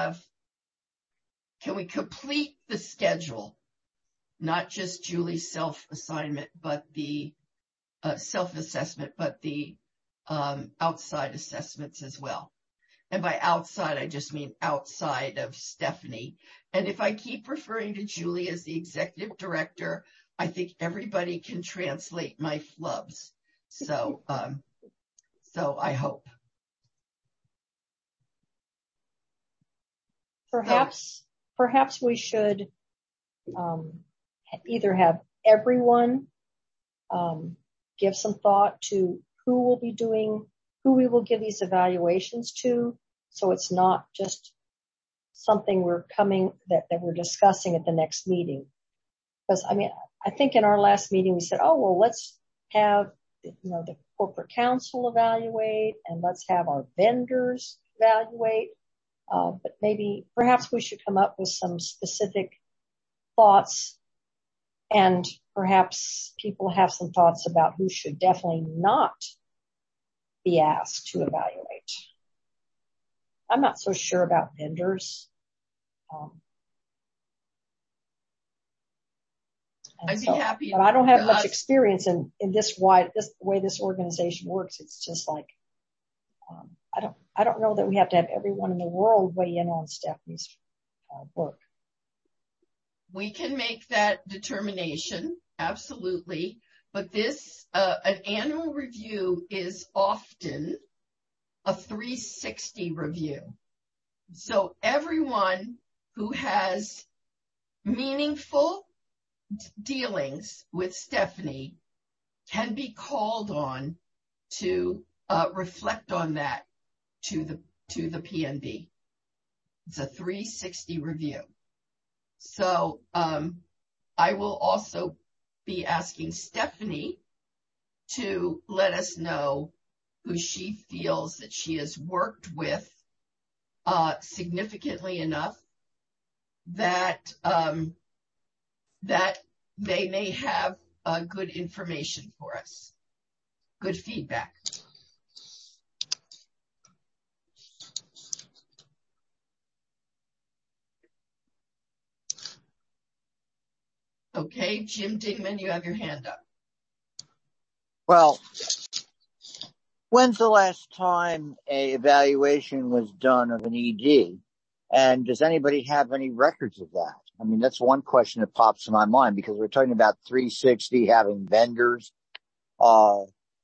we complete the schedule, not just Julie's self-assignment, but the self-assessment, but the outside assessments as well? And by outside, I just mean outside of Stephanie. And if I keep referring to Julie as the executive director, I think everybody can translate my flubs. So I hope. Perhaps we should either have everyone give some thought to who we will give these evaluations to, so it's not just something that we're discussing at the next meeting. Because I think in our last meeting we said, oh, well, let's have, the corporate counsel evaluate, and let's have our vendors evaluate. But perhaps we should come up with some specific thoughts, and perhaps people have some thoughts about who should definitely not be asked to evaluate. I'm not so sure about vendors. I'd be happy. But I don't have much experience in this way this organization works. It's just like, I don't know that we have to have everyone in the world weigh in on Stephanie's work. We can make that determination, absolutely. But this, an annual review is often a 360 review. So everyone who has meaningful dealings with Stephanie can be called on to reflect on that to the PNB. It's a 360 review. So I will also be asking Stephanie to let us know who she feels that she has worked with significantly enough that that they may have good information for us, good feedback. Okay, Jim Dingman, you have your hand up. Well, when's the last time a evaluation was done of an ED? And does anybody have any records of that? I mean, that's one question that pops in my mind, because we're talking about 360, having vendors. I'm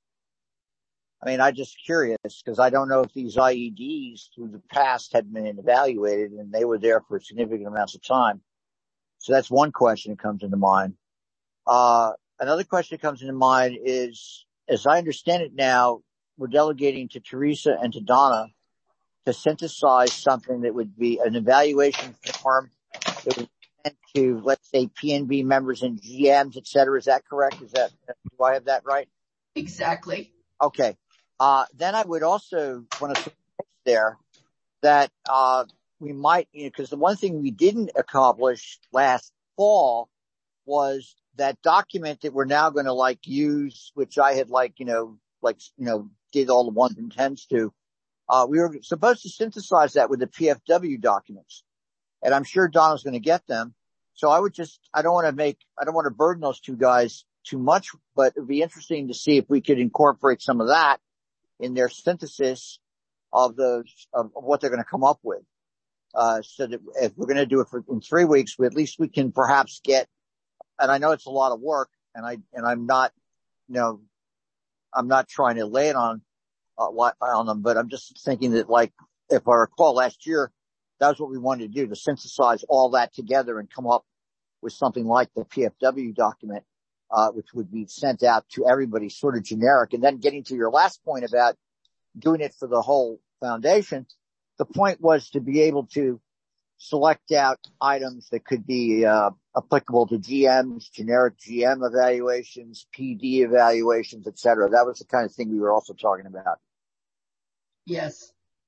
just curious, because I don't know if these IEDs through the past had been evaluated and they were there for significant amounts of time. So that's one question that comes into mind. Another question that comes into mind is, as I understand it now, we're delegating to Teresa and to Donna to synthesize something that would be an evaluation form that would be sent to, let's say, PNB members and GMs, et cetera. Is that correct? Do I have that right? Exactly. Okay. Then I would also want to say there that, we might, because the one thing we didn't accomplish last fall was that document that we're now going to use, which I had did all the ones and tens to. We were supposed to synthesize that with the PFW documents, and I'm sure Donna's going to get them. So I don't want to burden those two guys too much, but it'd be interesting to see if we could incorporate some of that in their synthesis of what they're going to come up with. So that if we're going to do it in 3 weeks, at least we can perhaps get, and I know it's a lot of work, and I'm not, I'm not trying to lay it on them, but I'm just thinking that, if I recall last year, that was what we wanted to do, to synthesize all that together and come up with something like the PFW document, which would be sent out to everybody sort of generic. And then getting to your last point about doing it for the whole foundation. The point was to be able to select out items that could be applicable to GMs, generic GM evaluations, PD evaluations, et cetera. That was the kind of thing we were also talking about. Yes.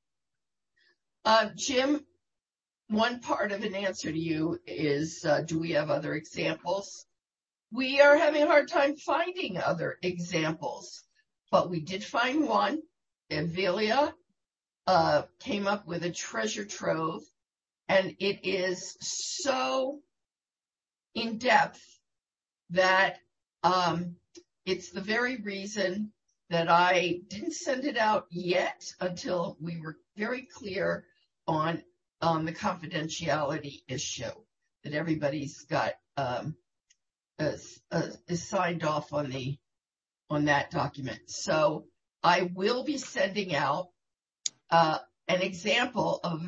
Jim, one part of an answer to you is, do we have other examples? We are having a hard time finding other examples, but we did find one. Evelia came up with a treasure trove, and it is so in depth that it's the very reason that I didn't send it out yet until we were very clear on the confidentiality issue, that everybody's got is signed off on that document. So I will be sending out an example of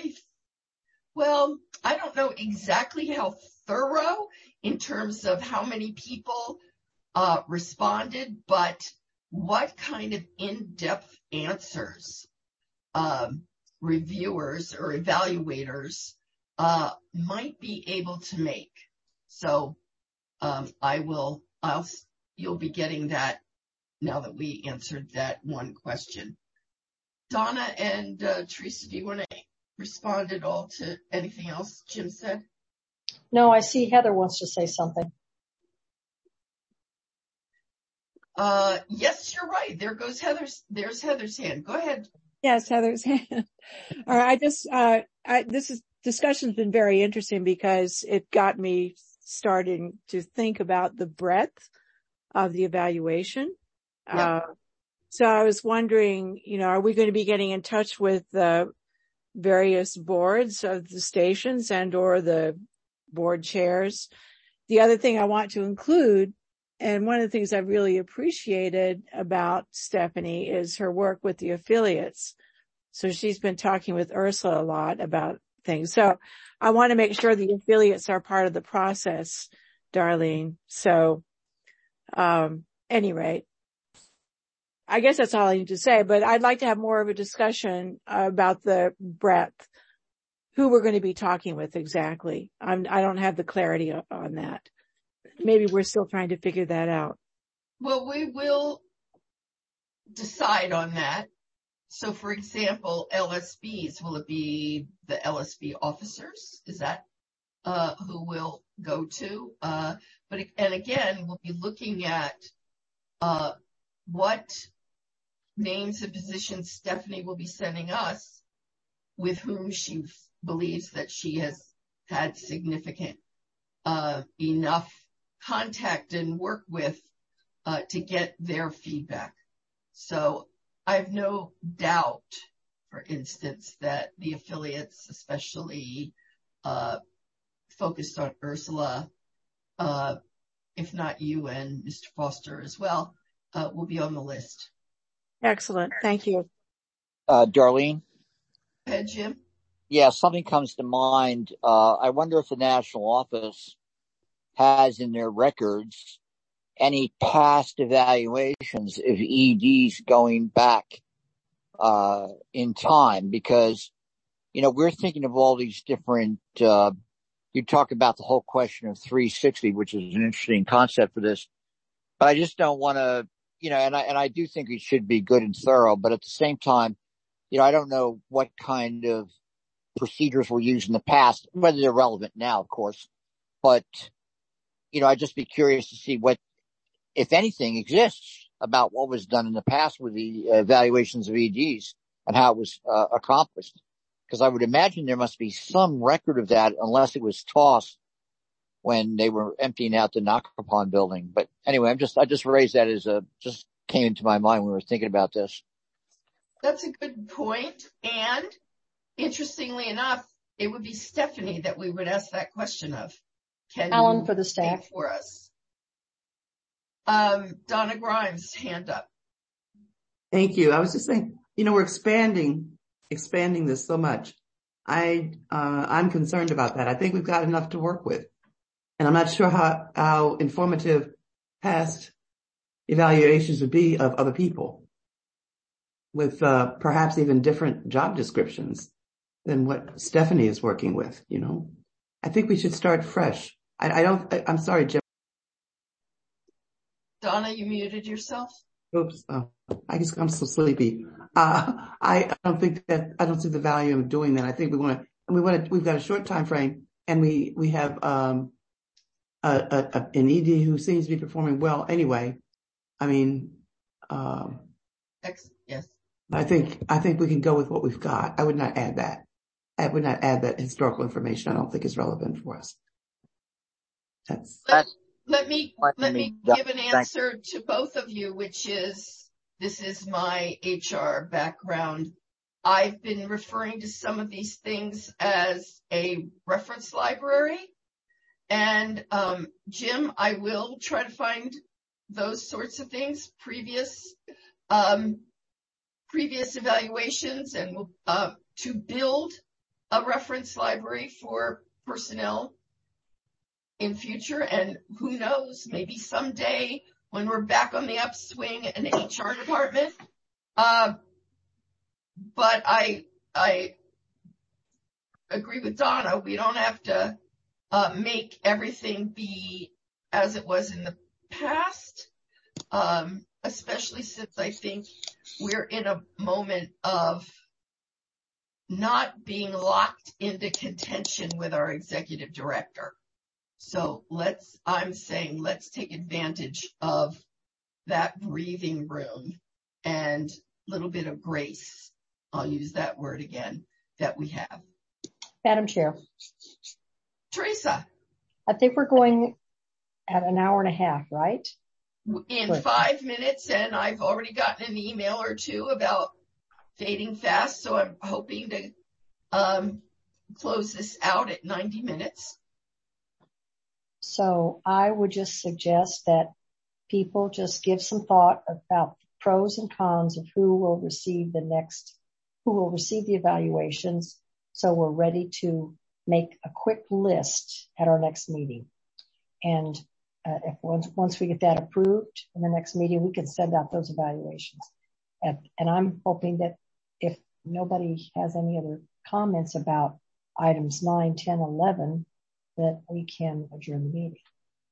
I don't know exactly how thorough in terms of how many people responded, but what kind of in-depth answers reviewers or evaluators might be able to make. So you'll be getting that now that we answered that one question. Donna and Teresa, do you want to respond at all to anything else Jim said? No, I see Heather wants to say something. Yes, you're right. There's Heather's hand. Go ahead. Yes, Heather's hand. All right. Discussion's been very interesting because it got me starting to think about the breadth of the evaluation. Yeah. So I was wondering, are we going to be getting in touch with the various boards of the stations and or the board chairs? The other thing I want to include, and one of the things I really appreciated about Stephanie, is her work with the affiliates. So she's been talking with Ursula a lot about things. So I want to make sure the affiliates are part of the process, Darlene. So, any rate, I guess that's all I need to say, but I'd like to have more of a discussion about the breadth, who we're going to be talking with exactly. I don't have the clarity on that. Maybe we're still trying to figure that out. Well, we will decide on that. So, for example, LSBs, will it be the LSB officers? Is that who we'll go to? And again, we'll be looking at what names and positions Stephanie will be sending us, with whom she believes that she has had significant enough contact and work with to get their feedback. So I have no doubt, for instance, that the affiliates, especially focused on Ursula, if not you and Mr. Foster as well, will be on the list. Excellent. Thank you. Darlene? Go ahead, Jim. Yeah, something comes to mind. I wonder if the national office has in their records any past evaluations of EDs going back in time, because we're thinking of all these different you talk about the whole question of 360, which is an interesting concept for this, but I just don't want to, and I do think it should be good and thorough, but at the same time, I don't know what kind of procedures were used in the past, whether they're relevant now, of course, but I'd just be curious to see what, if anything, exists about what was done in the past with the evaluations of EDs and how it was accomplished. Because I would imagine there must be some record of that, unless it was tossed when they were emptying out the Nakapon building. But anyway, I just raised that just came into my mind when we were thinking about this. That's a good point. And interestingly enough, it would be Stephanie that we would ask that question of. Can Alan for the staff for us. Donna Grimes, hand up. Thank you. I was just saying, we're expanding this so much. I'm concerned about that. I think we've got enough to work with, and I'm not sure how informative past evaluations would be of other people. perhaps even different job descriptions than what Stephanie is working with, you know. I think we should start fresh. I'm sorry, Jim. Donna, you muted yourself? Oops. Oh, I guess I'm so sleepy. I don't see the value of doing that. I think we've got a short time frame, and we have, an ED who seems to be performing well anyway. I mean, yes. I think we can go with what we've got. I would not add that. I would not add that historical information. I don't think is relevant for us. Let me give an answer to both of you, which is, this is my HR background. I've been referring to some of these things as a reference library. And, Jim, I will try to find those sorts of things, previous evaluations, and to build a reference library for personnel in future. And who knows, maybe someday when we're back on the upswing in the HR department. But I agree with Donna. We don't have to make everything be as it was in the past, especially since I think we're in a moment of not being locked into contention with our executive director. So I'm saying let's take advantage of that breathing room and a little bit of grace. I'll use that word again, that we have. Madam Chair. Teresa. I think we're going at an hour and a half, right? In 5 minutes, and I've already gotten an email or two about fading fast, so I'm hoping to close this out at 90 minutes. So I would just suggest that people just give some thought about the pros and cons of who will receive the evaluations, so we're ready to make a quick list at our next meeting. And if once we get that approved in the next meeting, we can send out those evaluations. And I'm hoping that if nobody has any other comments about items 9, 10, 11, that we can adjourn the meeting.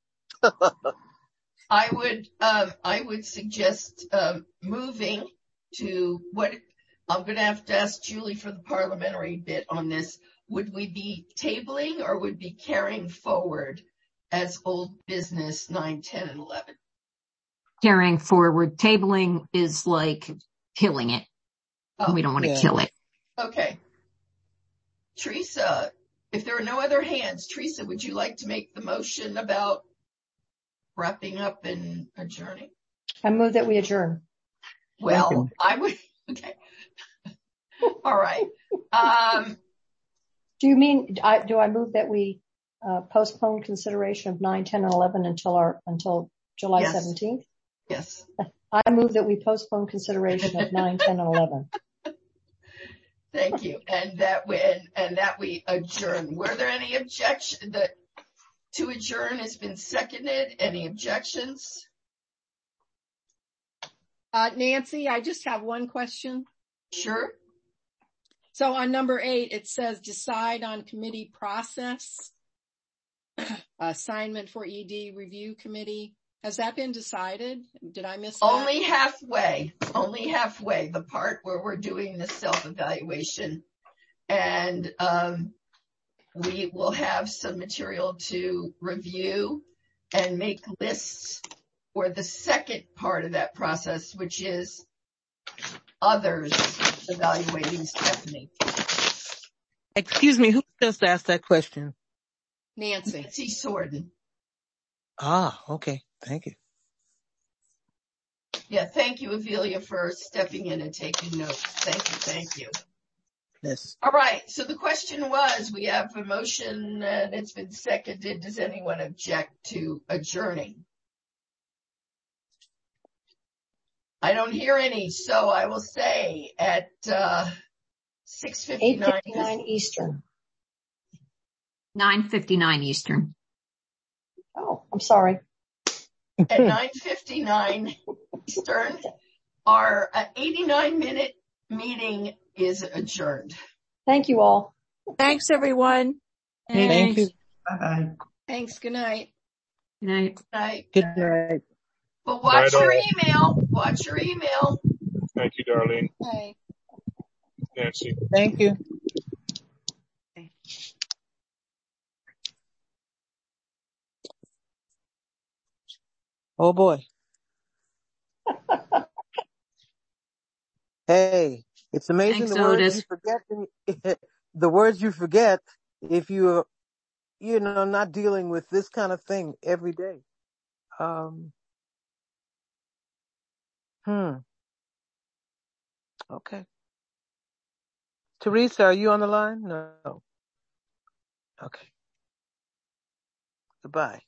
I would suggest moving to what I'm going to have to ask Julie for the parliamentary bit on this. Would we be tabling or would be carrying forward as old business 9, 10, and 11? Carrying forward. Tabling is like killing it. Oh, we don't want to kill it. Okay. Teresa, if there are no other hands, Teresa, would you like to make the motion about wrapping up and adjourning? I move that we adjourn. Well, I would. Okay. All right. Do you mean, do I move that we postpone consideration of 9, 10, and 11 until July 17th? Yes. I move that we postpone consideration of 9, 10, and 11. Thank you. And that we adjourn. Were there any objections? To adjourn has been seconded. Any objections? Nancy, I just have one question. Sure. So on number 8, it says decide on committee process, assignment for ED review committee. Has that been decided? Did I miss that? Only halfway, the part where we're doing the self-evaluation. And we will have some material to review and make lists for the second part of that process, which is others evaluating Stephanie. Excuse me, who just asked that question? Nancy Sorden. Ah, okay. Thank you. Yeah, thank you, Avelia, for stepping in and taking notes. Thank you. Yes. All right, so the question was, we have a motion and it's been seconded. Does anyone object to adjourning? I don't hear any, so I will say at 6:59 Eastern. 9:59 Eastern. Oh, I'm sorry. At 9:59 Eastern, Our 89-minute meeting is adjourned. Thank you all. Thanks, everyone. Thank you. Bye-bye. Thanks. Good night. Good night. Night. Good night. But watch Night your all. email. Watch your email. Thank you, Darlene. Bye. Nancy. Thank you. Oh boy. Hey, it's amazing Thanks, the words Otis. you forget. The words you forget if you're, not dealing with this kind of thing every day. Okay. Teresa, are you on the line? No. Okay. Goodbye.